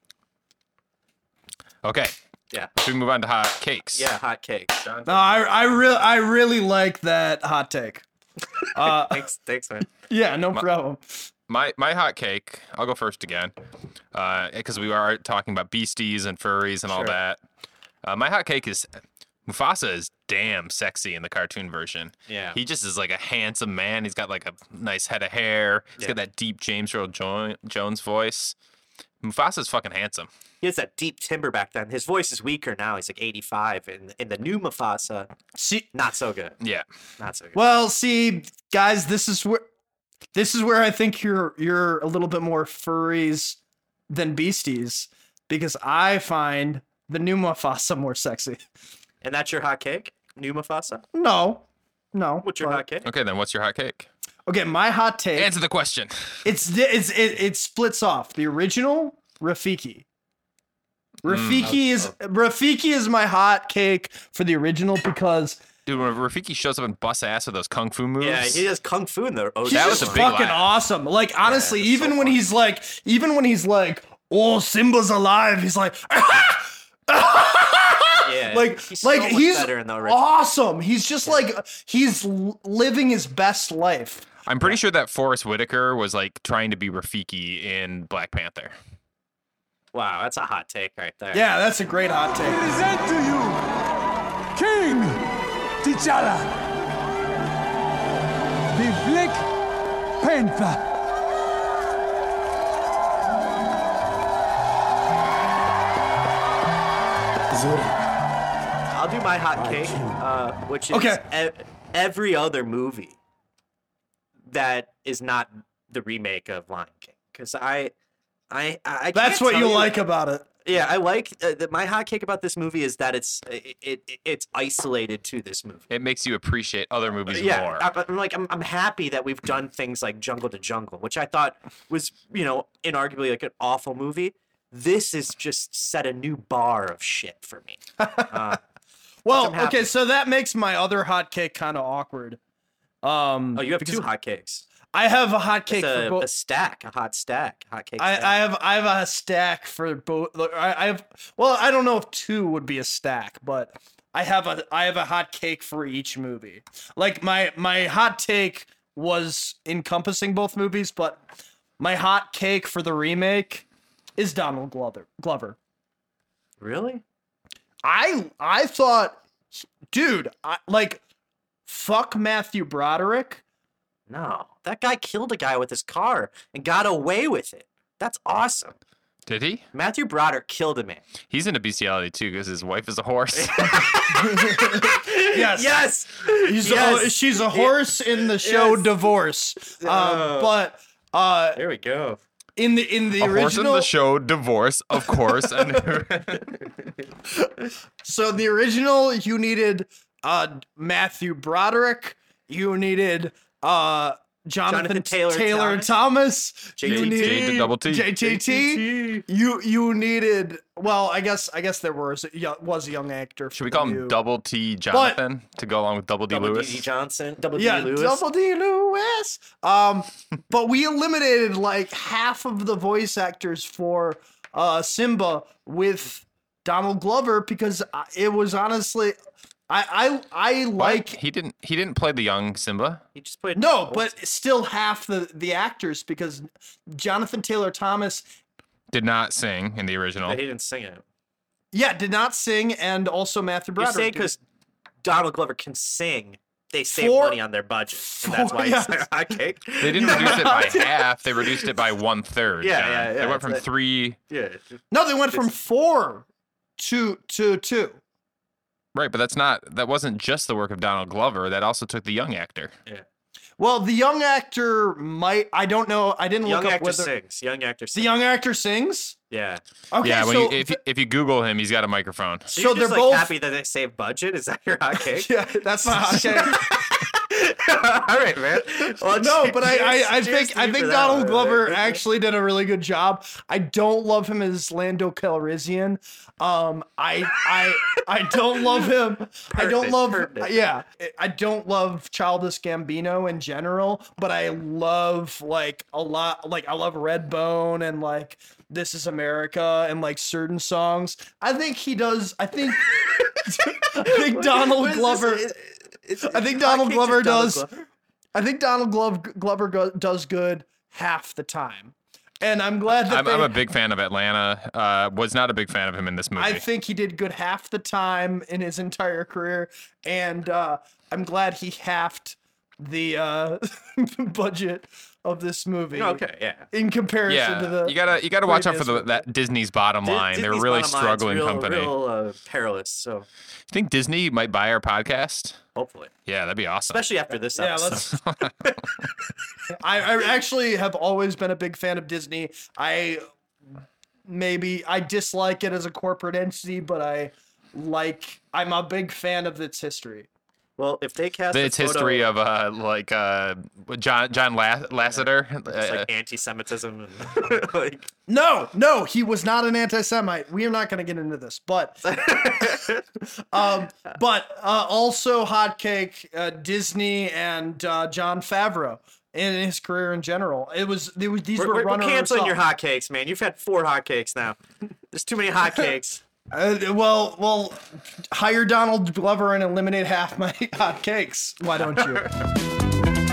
Okay. Yeah. Should we move on to hot cakes? Yeah, hot cake. No, I I really I really like that hot take. Uh, thanks, thanks, man. Yeah, no My- problem. My my hot cake. I'll go first again, because we are talking about beasties and furries and all Sure. that. Uh, my hot cake is Mufasa is damn sexy in the cartoon version. Yeah. He just is like a handsome man. He's got like a nice head of hair. He's Yeah. got that deep James Earl jo- Jones voice. Mufasa's fucking handsome. He has that deep timbre back then. His voice is weaker now. He's like eighty-five, and in the new Mufasa, see, not so good. Yeah. Not so good. Well, see, guys, this is where this is where I think you're you're a little bit more furries than beasties, because I find the new Mufasa more sexy. And that's your hot cake? New Mufasa? No, no. What's your but- hot cake? Okay, then what's your hot cake? Okay, my hot take. Answer the question. It's it's it, it splits off. The original Rafiki. Rafiki is Rafiki is my hot cake for the original because Dude, when Rafiki shows up and busts ass with those kung fu moves. Yeah, he does kung fu in the O G. he's That was just a big fucking laugh. awesome. Like honestly, Yeah, it's so even when fun. he's like, even when he's like, "Oh, Simba's alive," he's like, Yeah, like, he's so like much he's better in the original. awesome. He's just like he's l- living his best life. I'm pretty sure that Forrest Whitaker was like trying to be Rafiki in Black Panther. Wow, that's a hot take right there. Yeah, that's a great hot take. Present to you, King T'Challa, the Black Panther. I'll do my hot cake, uh, which is Okay. e- every other movie that is not the remake of Lion King. Because I, I, I That's can't what tell you like about it. Yeah, I like uh, the, my hot cake about this movie is that it's it, it it's isolated to this movie. It makes you appreciate other movies Yeah, more. I, I'm like I'm I'm happy that we've done things like Jungle to Jungle, which I thought was you know inarguably like an awful movie. This is just set a new bar of shit for me. Uh, Well, I'm happy. okay, so that makes my other hot cake kind of awkward. Um, oh, you have because two hot cakes. I have a hot cake It's for a, both. a stack, a hot stack, hot cake. I, stack. I have I have a stack for both. Look, I, I have well, I don't know if two would be a stack, but I have a I have a hot cake for each movie. Like my my hot take was encompassing both movies, but my hot cake for the remake is Donald Glover. Glover. Really? I I thought, dude, I, like, fuck Matthew Broderick. No, that guy killed a guy with his car and got away with it. That's awesome. Did he? Matthew Broderick killed a man. He's into bestiality too because his wife is a horse. Yes. Yes. He's Yes. A, she's a horse in the show Yes. Divorce. Um, Oh. but uh, There we go. in the in the a horse in original the show, divorce, of course. And so the original, you needed uh, Matthew Broderick. You needed uh, Jonathan, Jonathan Taylor Taylor, Thomas. Thomas. J T T. You needed J to double T. J T T. You you needed. Well, I guess I guess there was was a young actor. should we call him you. Double T Jonathan to go along with Double D Double Lewis? D Johnson. Double Yeah, D Lewis. Double D Lewis. Um, but we eliminated like half of the voice actors for uh, Simba with Donald Glover because I- it was honestly, I I I What? like he didn't he didn't play the young Simba. He just played no, but still half the the actors because Jonathan Taylor Thomas, Did not sing in the original. But he didn't sing it. yeah, did not sing, and also Matthew You Broderick. say did- because Donald Glover can sing, they save For- money on their budget, and that's for- why yes. he's their hotcake. They didn't reduce it by half. They reduced it by one third. Yeah, John. yeah, yeah, They went it's from like- three. Yeah. no, they went from four to to two. Right, but that's not. That wasn't just the work of Donald Glover. That also took the young actor. Yeah. Well, the young actor might. I don't know. I didn't Young look up actor whether sings. Young actor the sings. young actor sings. Yeah. Okay, yeah, when so you, if you, if you Google him, he's got a microphone. So, So you're they're just, like, both- happy that they save budget? Is that your hotcake? yeah, that's my hotcake. All right, man. Well, No, but I, I, I cheers think to I you think for that Donald one, Glover right? actually did a really good job. I don't love him as Lando Calrissian. Um, I I I don't love him. I don't Perfect, love. perfect. Yeah, I don't love Childish Gambino in general, but I love like a lot. Like I love Redbone and like This Is America and like certain songs. I think he does. I think. I think Donald What is this? Glover. It- it's- I think Donald hotcakes Glover of Donald does. Glover? I think Donald Glove, Glover go, does good half the time, and I'm glad that I'm, they, I'm a big fan of Atlanta. Uh, was not a big fan of him in this movie. I think he did good half the time in his entire career, and uh, I'm glad he halved the uh, budget of this movie. Okay, yeah. In comparison yeah, to the you gotta you gotta watch out for previous the that Disney's bottom line. They're a Disney's really bottom line's struggling real, company. Real uh, perilous. So You think Disney might buy our podcast? hopefully, Yeah, that'd be awesome. especially after this Yeah, episode. let's. I, I actually have always been a big fan of Disney. I maybe I dislike it as a corporate entity, but I like. I'm a big fan of its history. Well, if they cast Its a photo, history of uh like uh John John Lass- Lasseter. just Uh, like anti-Semitism, and, like No, no, he was not an anti-Semite. We are not going to get into this, but, um, but uh, also Hotcake, uh, Disney, and uh, John Favreau in his career in general. It was, it was these we're, were we're, we're runner canceling your hotcakes, man. You've had four hotcakes now. There's too many hotcakes. Uh, well, well, hire Donald Glover and eliminate half my hotcakes. Why don't you?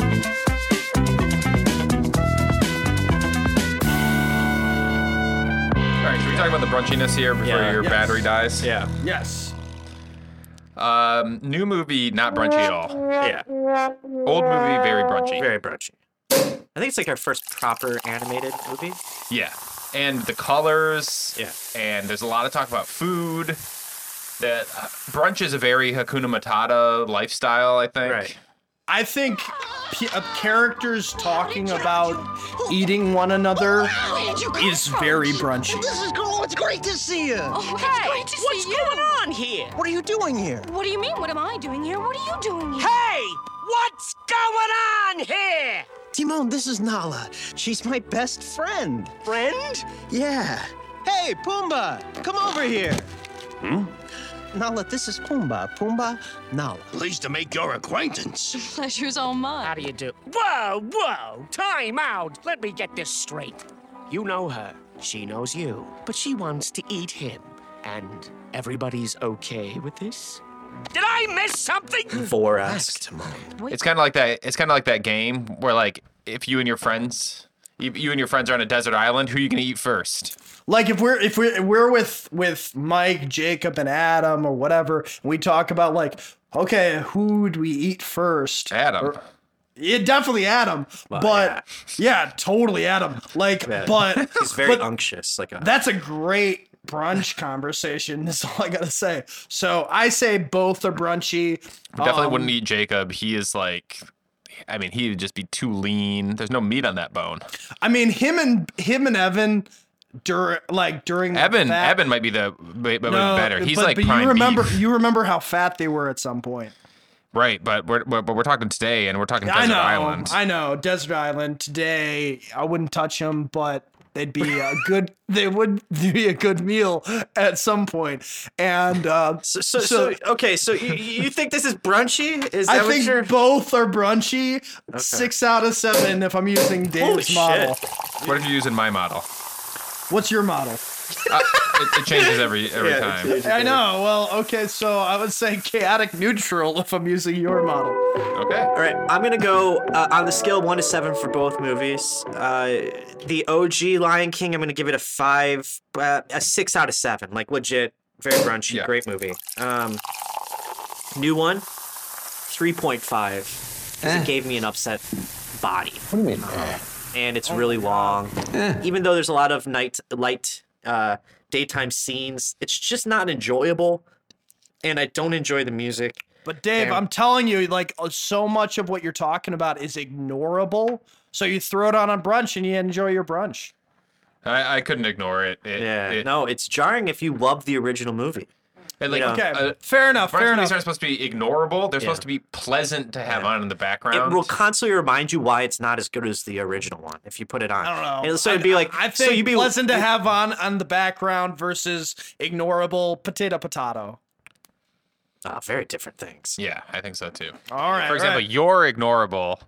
All right, should we talk about the brunchiness here before Yeah. your Yes. battery dies? Yeah, Yes. Um, new movie, not brunchy at all. yeah. Old movie, very brunchy. Very brunchy. I think it's like our first proper animated movie. Yeah, and the colors. Yeah. And there's a lot of talk about food. That uh, brunch is a very Hakuna Matata lifestyle, I think. Right. I think p- uh, characters talking about eating one another is very brunchy. This is cool. It's great to see you. Oh, it's hey, great to see what's you. going on here? What are you doing here? What do you mean? What am I doing here? What are you doing here? Hey, what's going on here? Timon, this is Nala. She's my best friend. Friend? Yeah. Hey, Pumbaa, come over here. Hmm? Nala, this is Pumbaa. Pumbaa, Nala. Pleased to make your acquaintance. The pleasure's all mine. How do you do? Whoa, whoa! Time out! Let me get this straight. You know her. She knows you. But she wants to eat him. And everybody's okay with this? Did I miss something? Four asked. It's kind of like that. It's kind of like that game where, like, if you and your friends, you, you and your friends are on a desert island, who are you gonna eat first? Like if we're if we're if we're with with Mike, Jacob, and Adam or whatever, and we talk about like, okay, who would we eat first? Adam. Or- yeah, definitely Adam. Well, but yeah. totally Adam. Like, Yeah. but He's very but unctuous. Like a, that's a great brunch conversation. That's all I gotta say. So I say both are brunchy. Definitely Um, wouldn't eat Jacob. He is like, I mean, he would just be too lean. There's no meat on that bone. I mean, him and him and Evan, dur- like during Evan, fat, Evan might be the might be no, better. He's but, like but prime you remember, beef. you remember how fat they were at some point. Right, but we're, we're but we're talking today, and we're talking I Desert know, Island. I know, Desert Island today. I wouldn't touch them, but they'd be a good. They would be a good meal at some point. And uh, so, so, so, okay, so you, you think this is brunchy? Is I that what think you're... both are brunchy. Okay. Six out of seven if I'm using Dave's Holy model. shit. What if you're using my model? What's your model? Uh, it, it changes every every Yeah, it time. changes. I know. Well, okay, so I would say chaotic neutral if I'm using your model. Okay. All right, I'm gonna go uh, on the scale of one to seven for both movies. Uh, the O G Lion King, I'm gonna give it a five, uh, a six out of seven. Like legit, very brunchy, Yeah. great movie. Um, new one, three point five. 'Cause Eh. it gave me an upset body. What do you mean? Eh. And it's really long. Even though there's a lot of night light uh, daytime scenes, it's just not enjoyable. And I don't enjoy the music. But Dave, And- I'm telling you, like uh, so much of what you're talking about is ignorable. So you throw it on a brunch and you enjoy your brunch. I, I couldn't ignore it. it Yeah, it, no, it's jarring if you love the original movie. it, like, you know, Okay, uh, fair enough. Brunch Fair movies enough. aren't supposed to be ignorable. They're Yeah. supposed to be pleasant to have on in the background. It will constantly remind you why it's not as good as the original one if you put it on. I don't know. And so it'd be like, I so think you'd be pleasant to have on on the background versus ignorable potato potato. Ah, very different things. Yeah, I think so too. All right. For example, right. you're ignorable.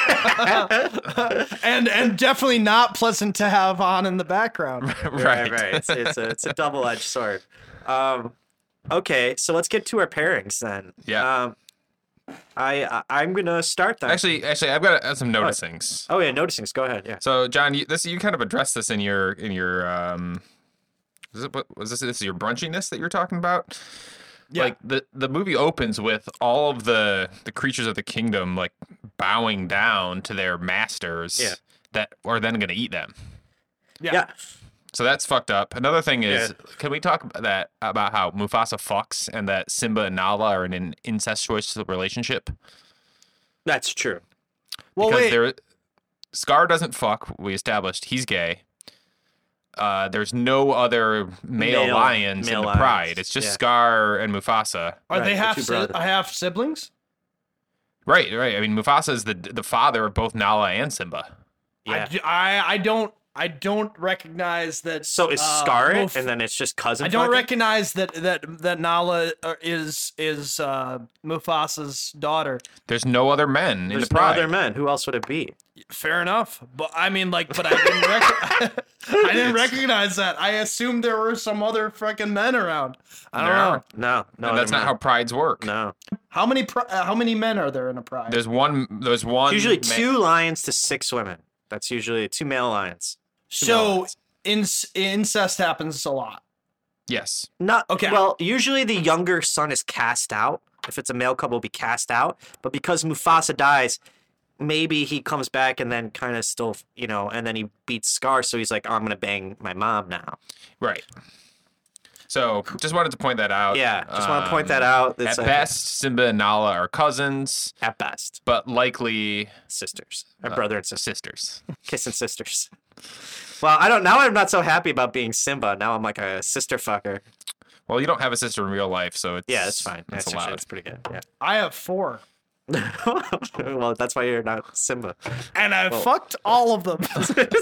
and and definitely not pleasant to have on in the background. Right. right. It's, it's a it's a double edged sword. Um, okay, so let's get to our pairings then. Yeah. Um, I, I I'm gonna start then. Actually, actually, I've got uh, some noticings. Oh yeah, noticings. Go ahead. Yeah. So, John, you, this you kind of addressed this in your in your um, was it what was this? This is your brunchiness that you're talking about. Yeah. Like the the movie opens with all of the the creatures of the kingdom like bowing down to their masters. Yeah. That are then going to eat them. Yeah. Yeah. So that's fucked up. Another thing is, Yeah. can we talk about that about how Mufasa fucks and that Simba and Nala are in an incestuous relationship? That's true. Well, Because wait. there, Scar doesn't fuck. We established he's gay. Uh, there's no other male, Male- lions male in the lions, pride. It's just yeah. Scar and Mufasa. Are Right, they the half two si- brothers. half siblings? Right, right. I mean, Mufasa is the the father of both Nala and Simba. Yeah. I, d- I I don't I don't recognize that. So is uh, Scar it, Muf- and then it's just cousin. I don't fucking? recognize that that that Nala uh, is is uh, Mufasa's daughter. There's no other men in There's the no pride. other men. Who else would it be? Fair enough, but I mean, like, but I didn't rec- I didn't recognize that. I assumed there were some other freaking men around. I don't There know. are. No, no. and that's other not men. how prides work. No. How many pri- uh, how many men are there in a pride? There's one. There's one. Usually ma- two lions to six women. That's usually two male lions. Two male so lions. inc- incest happens a lot. Yes. Not Okay. Well, usually the younger son is cast out. If it's a male couple, will be cast out. But because Mufasa dies, maybe he comes back and then kind of still, you know, and then he beats Scar. So he's like, oh, I'm gonna bang my mom now. Right. So just wanted to point that out. Yeah, just want to point that Um, out. At It's like- best, Simba and Nala are cousins, at best, but likely sisters, or uh, brother and sister, sisters. kissing sisters. Well, I don't. Now I'm not so happy about being Simba. Now I'm like a sister fucker. Well, you don't have a sister in real life, so it's Yeah, that's fine. That's That's allowed. That's pretty good. Yeah. I have four, Well, that's why you're not Simba. and I Well- fucked all of them.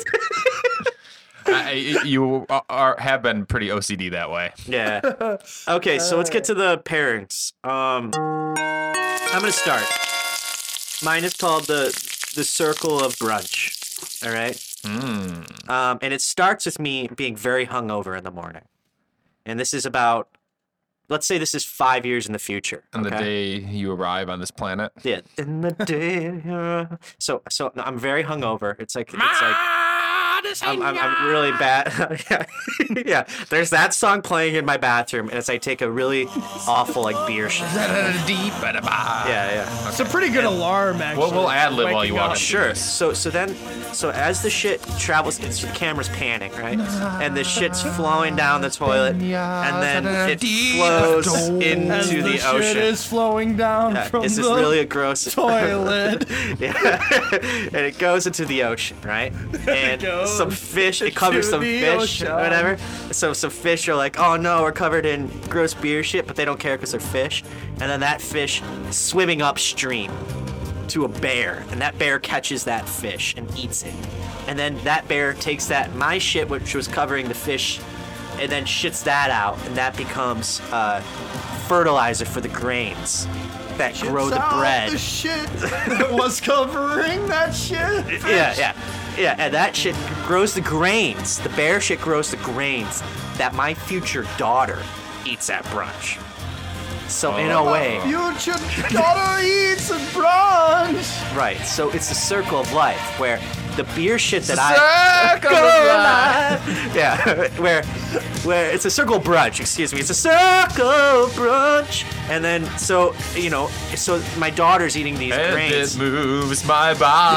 I, you are have been pretty O C D that way. Yeah. Okay, so let's get to the pairings. Um, I'm gonna start. Mine is called the the Circle of Brunch. All right. Mm. Um, and it starts with me being very hungover in the morning, and this is about, let's say, this is five years in the future. On the okay? day you arrive on this planet. Yeah. In the day. uh, So so I'm very hungover. It's like it's like. I'm, I'm, I'm really bad. yeah. yeah, there's that song playing in my bathroom as I take a really awful like beer shit. Yeah, yeah. It's a pretty good alarm, actually. We'll, we'll ad lib while you watch. Sure. So so then so as the shit travels, it's, the camera's panning, right? And the shit's flowing down the toilet, and then it flows into As the, the, shit ocean. is flowing down Yeah, from Is this the really a gross toilet. yeah. And it goes into the ocean, right? And goes some fish, it covers some the fish ocean. or whatever. So some fish are like, oh no, we're covered in gross beer shit, but they don't care because they're fish. And then that fish swimming upstream to a bear, and that bear catches that fish and eats it. And then that bear takes that, my shit, which was covering the fish, and then shits that out, and that becomes uh, fertilizer for the grains that grow the Out bread. The shit that was covering that shit. Yeah, yeah, yeah, and that shit grows the grains. The bear shit grows the grains that my future daughter eats at brunch. So in a way, Future daughter eats at brunch. right? So it's a circle of life where the beer shit that Circle I of life. yeah, where where it's a circle brunch. Excuse me, it's a circle brunch, and then so you know, so my daughter's eating these And grains. it moves my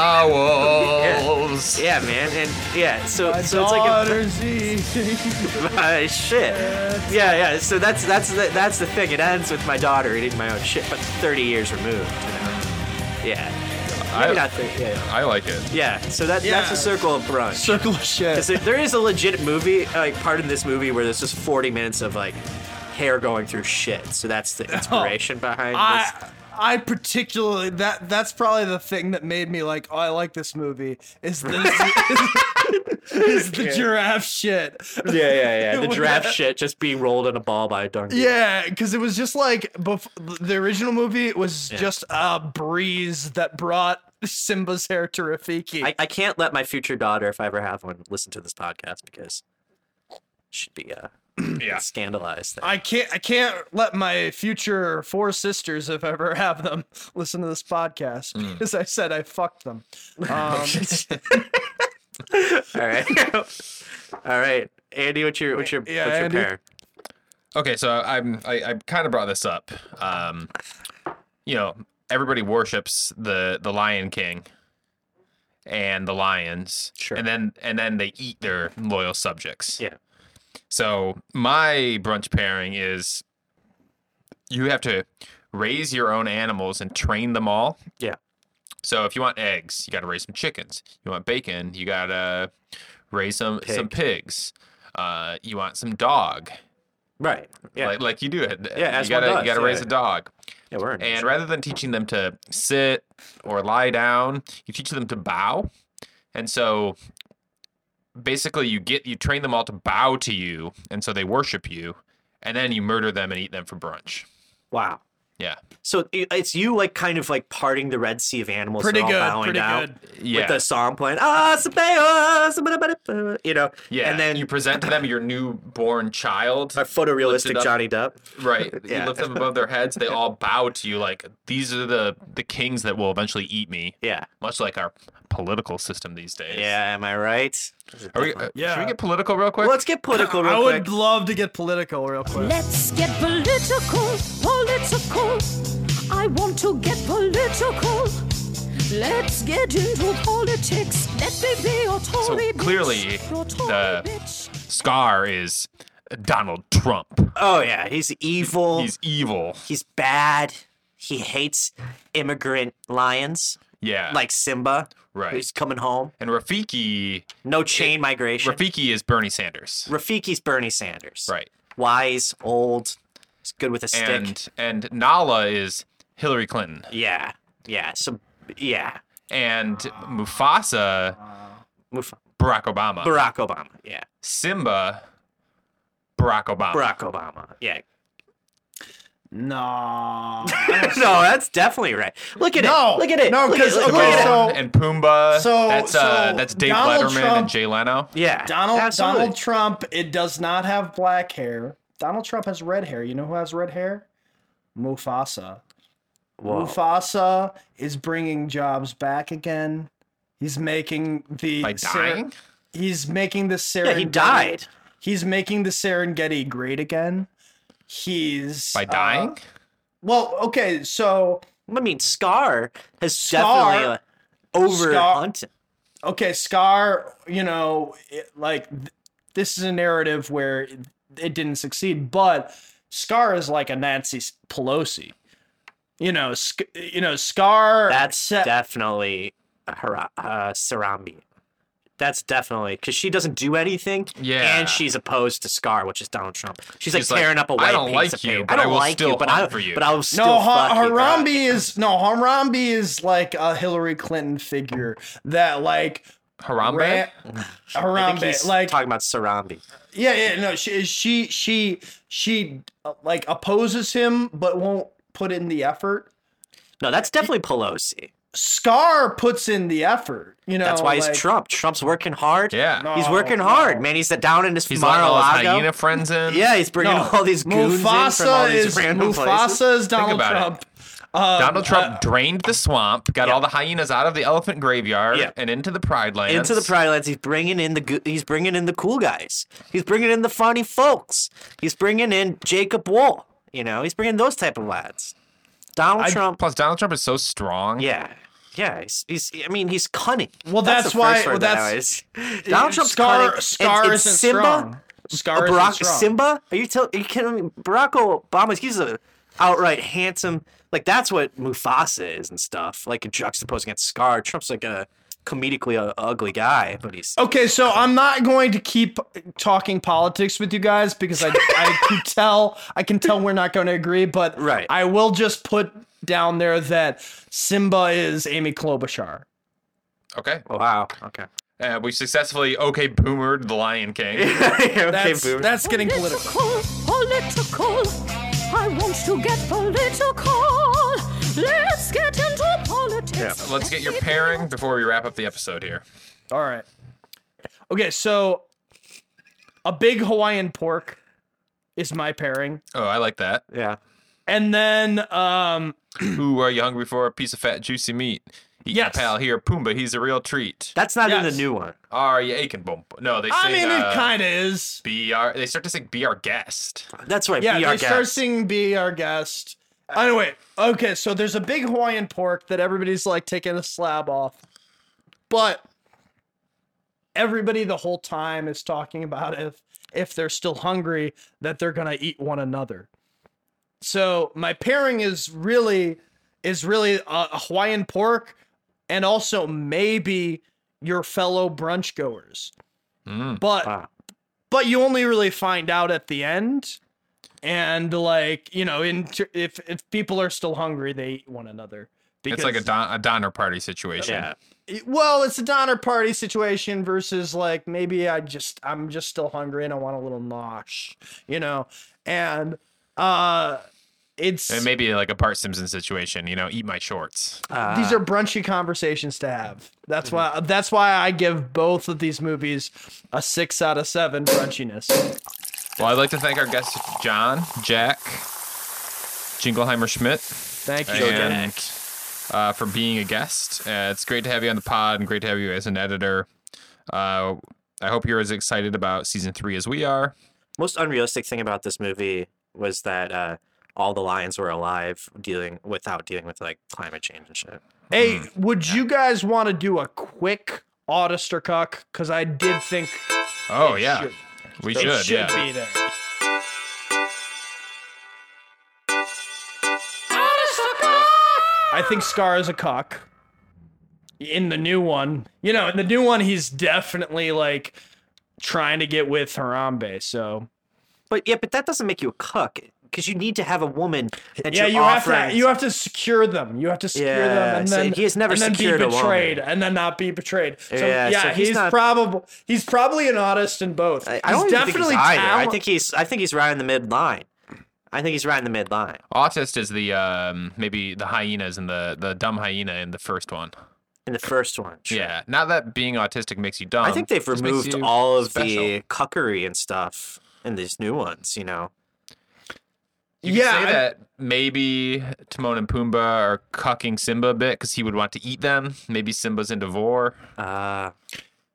bowels. yeah, yeah, man, and yeah, so My so it's like a, daughter's eating. my shit. Yeah, yeah. So that's that's the, that's the thing. It ends with my daughter eating my own shit, but thirty years removed. You know? Yeah. Maybe I, not thirty. Yeah, yeah. I like it. Yeah. So that Yeah. that's a circle of brunch. Circle of shit. 'Cause there, there is a legit movie, like part in this movie where there's just forty minutes of like hair going through shit. So that's the inspiration behind I this. I particularly that that's probably the thing that made me like, oh, I like this movie. Is this is the Yeah. giraffe shit? Yeah, yeah, yeah. The With giraffe that- shit just being rolled in a ball by a donkey. Yeah, because it was just like bef- the original movie. It was Yeah. just a breeze that brought Simba's hair to Rafiki. I, I can't let my future daughter, if I ever have one, listen to this podcast because she'd be uh, Yeah. scandalized. I can't. I can't let my future four sisters, if I ever have them, listen to this podcast Mm. because I said I fucked them. Um, All right, all right, Andy, what's your what's your Yeah, what's your Andy. pair? Okay, so I'm I, I kind of brought this up. Um, you know, everybody worships the the Lion King and the lions, Sure. and then and then they eat their loyal subjects. Yeah. So my brunch pairing is you have to raise your own animals and train them all. Yeah. So if you want eggs, you got to raise some chickens. You want bacon, you got to raise some some pigs. Uh, you want some dog. Right. Yeah. Like, like you do it. Yeah, you as gotta one you does, gotta raise yeah. a dog. Yeah, we're in And nature. rather than teaching them to sit or lie down, you teach them to bow. And so basically you get you train them all to bow to you, and so they worship you, and then you murder them and eat them for brunch. Wow. Yeah. So it- it's you like kind of like parting the Red Sea of animals. Pretty and all good, bowing pretty down good. Yeah. With the song playing. Ah, Sabeo, Sabeo, you know. Yeah. And then you present to them your newborn child. a photorealistic Lift it up. Johnny Depp. Right. Yeah. You lift them above their heads. They all bow to you like these are the the kings that will eventually eat me. Yeah. Much like our political system these days. Yeah. Am I right? Are we, uh, Yeah. Should we get political real quick? Let's get political real I quick. would love to get political real quick. Let's get political, political. I want to get political. Let's get into politics. Let me be your So Tory bitch. clearly, Your Tory the bitch. Scar is Donald Trump. Oh yeah, he's evil. He's evil. He's bad. He hates immigrant lions Yeah. like Simba. Right. He's coming home. And Rafiki. No chain migration. Rafiki is Bernie Sanders. Rafiki's Bernie Sanders. Right. Wise, old. He's good with a stick. And and Nala is Hillary Clinton. Yeah. Yeah. So yeah. And Mufasa, Muf- Barack Obama. Barack Obama. Yeah. Simba, Barack Obama. Barack Obama. Yeah. No. no, that's definitely right. Look at No. it. Look at it. No, Look at 'cause- it. Look okay, at it. so- and Pumbaa. So- that's uh, so that's Dave Donald Letterman Trump- and Jay Leno. Yeah. Donald absolutely. Donald Trump, it does not have black hair. Donald Trump has red hair. You know who has red hair? Mufasa. Whoa. Mufasa is bringing jobs back again. He's making the By cer- dying? He's making the Serengeti. Yeah, he died. He's making the Serengeti great again. He's By dying? Uh, well, okay, so I mean, Scar has Scar, definitely uh, over Scar, hunted. Okay, Scar, you know, it, like th- this is a narrative where it, it didn't succeed, but Scar is like a Nancy Pelosi. You know, Sc- you know, Scar. That's set- definitely her uh, Sarambi. That's definitely because she doesn't do anything. Yeah. And she's opposed to Scar, which is Donald Trump. She's, She's like tearing like, up a "I white don't piece like of you, paper. but I I don't will like still you, but hunt I, for you." but I was still No, ha- fuck you, bro. Harambe is no Harambe is like a Hillary Clinton figure that like Harambe. I think Harambe, he's like talking about Sarambi. yeah, yeah, no, she she she she uh, like opposes him but won't put in the effort. No, that's definitely Pelosi. Scar puts in the effort, you know. That's why like, he's Trump. Trump's working hard. Yeah. He's No, working no. hard, man. He's down in his He's letting all his Mar-a-Lago. hyena friends in. Yeah, he's bringing No, all these goons in from all Mufasa these is random places. Mufasa is Donald about it. Trump. Um, Donald Trump uh, drained the swamp, got yeah. all the hyenas out of the elephant graveyard Yeah. and into the Pride Lands. Into the Pride Lands, he's bringing in the go- he's bringing in the cool guys. He's bringing in the funny folks. He's bringing in Jacob Wool. You know, he's bringing those type of lads. Donald I- Trump. Plus, Donald Trump is so strong. Yeah, yeah. He's, he's I mean, he's cunning. Well, that's the why- first word well, that that's- I always- Donald Trump's Scar- cunning. and- Scar and isn't Simba, strong. Scar uh, isn't Barack strong. Simba. Are you telling? Are you kidding me? Barack Obama. He's a outright handsome. Like that's what Mufasa is and stuff. Like juxtaposed against Scar. Trump's like a comedically uh, ugly guy, but he's Okay, so I'm not going to keep talking politics with you guys because I I can tell I can tell we're not going to agree, but Right. I will just put down there that Simba is Amy Klobuchar. Okay. wow. Okay. Uh, we successfully okay boomered the Lion King. okay, That's boomer. that's getting political. Political, I want to get political. Let's get into politics. Yeah. Let's get your pairing before we wrap up the episode here. All right. Okay, so a big Hawaiian pork is my pairing. Oh, I like that. Yeah. And then um Ooh, are you hungry for a piece of fat, juicy meat? Eat Yes. my pal here, Pumbaa. He's a real treat. That's not in Yes. the new one. Are you aching, boom? No, they. Sing, I mean uh, it kind of is. Be our. They start to sing "Be Our Guest." That's right. Yeah, be they our start guest. singing "Be Our Guest." Anyway, okay, so there's a big Hawaiian pork that everybody's like taking a slab off, but everybody the whole time is talking about if if they're still hungry that they're gonna eat one another. So my pairing is really is really a, a Hawaiian pork, and also maybe your fellow brunch goers, Mm. but Wow. but you only really find out at the end. And like, you know, in if if people are still hungry, they eat one another. It's like a, don- a Donner Party situation. Yeah. Well, it's a Donner Party situation versus like maybe I just I'm just still hungry and I want a little nosh, you know, and uh, it's And maybe like a Bart Simpson situation. You know, eat my shorts. Uh, these are brunchy conversations to have. That's why that's why I give both of these movies a six out of seven brunchiness. Well, I'd like to thank our guests, John, Jack, Jingleheimer Schmidt. Thank you, and, uh, for being a guest. Uh, it's great to have you on the pod and great to have you as an editor. Uh, I hope you're as excited about season three as we are. most unrealistic thing about this movie was that uh, all the lions were alive, dealing without dealing with like climate change and shit. Hey, would you guys want to do a quick Audist or Cuck? Because I did think. Oh, it yeah. should- We it should, should yeah. be there. I think Scar is a cuck. In the new one, you know, in the new one, he's definitely like trying to get with Harambe. So, but yeah, but that doesn't make you a cuck because you need to have a woman that yeah, you're you have offering. to you have to secure them. You have to secure Yeah, them, and so then he has never and then be secured a woman. betrayed, and then not be betrayed. So Yeah, yeah, so he's he's, not- probably he's probably an artist in both. I he's don't even definitely think he's either. I talent- think he's I think he's right in the mid line. I think he's right in the mid line. Autist is the um, maybe the hyenas and the the dumb hyena in the first one. In the first one, sure. Yeah, not that being autistic makes you dumb. I think they've just makes removed you all of special. the cuckery and stuff in these new ones. You know. You could Yeah, say I- that maybe Timon and Pumbaa are cucking Simba a bit because he would want to eat them. Maybe Simba's into vor. Uh,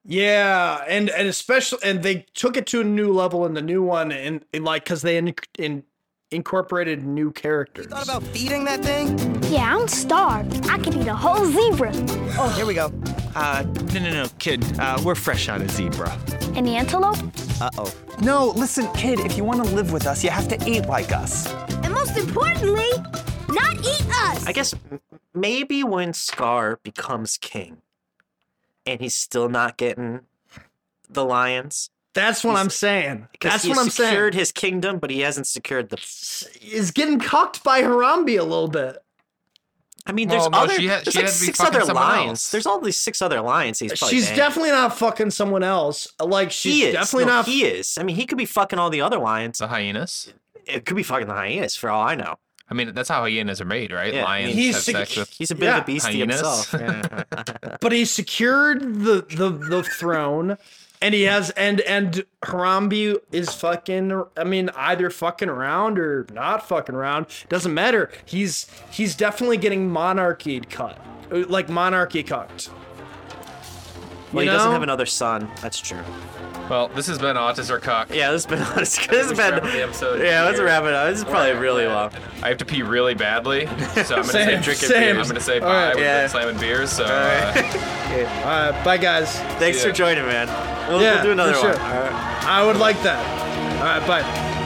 Yeah, and and especially and they took it to a new level in the new one, and, and like because they in, in, incorporated new characters. You thought about feeding that thing? Yeah, I'm starved. I could eat a whole zebra. Oh, here we go. Uh, no, no, no, kid. Uh, we're fresh on a zebra. Any antelope? Uh-oh. No, listen, kid, if you want to live with us, you have to eat like us. And most importantly, not eat us. I guess m- maybe when Scar becomes king and he's still not getting the lions. That's what I'm saying. That's he's what I'm saying. secured his kingdom, but he hasn't secured the. Is getting cocked by Harambe a little bit. I mean, there's Well, no, other. she had- there's she like had to be six fucking other someone lions. else. There's all these six other lions. He's probably She's banging. definitely not fucking someone else. Like she's He is. definitely No, not. He is. I mean, he could be fucking all the other lions. The hyenas. It could be fucking the hyenas for all I know. I mean, that's how hyenas are made, right? Yeah, Lions he's have sec- sex with he's a bit Yeah. of a beastie hyenas. himself. Yeah. But he secured the the the throne, and he has and and Harambe is fucking. I mean, either fucking around or not fucking around. Doesn't matter. He's he's definitely getting monarchy cut, like monarchy cucked. Well, You he doesn't know? have another son. That's true. Well, this has been Autis or Cock. Yeah, this has been. This has We should been. wrap up the episode Yeah, let's here. wrap it up. This is probably really long. I have to pee really badly, so I'm gonna Same, say same. I'm gonna say All bye. right. We've Yeah. been slamming beers, so All uh, right. All right, bye guys. Thanks Yeah. for joining, man. We'll, Yeah, we'll do another for one. sure. All right. I would like that. All right, bye.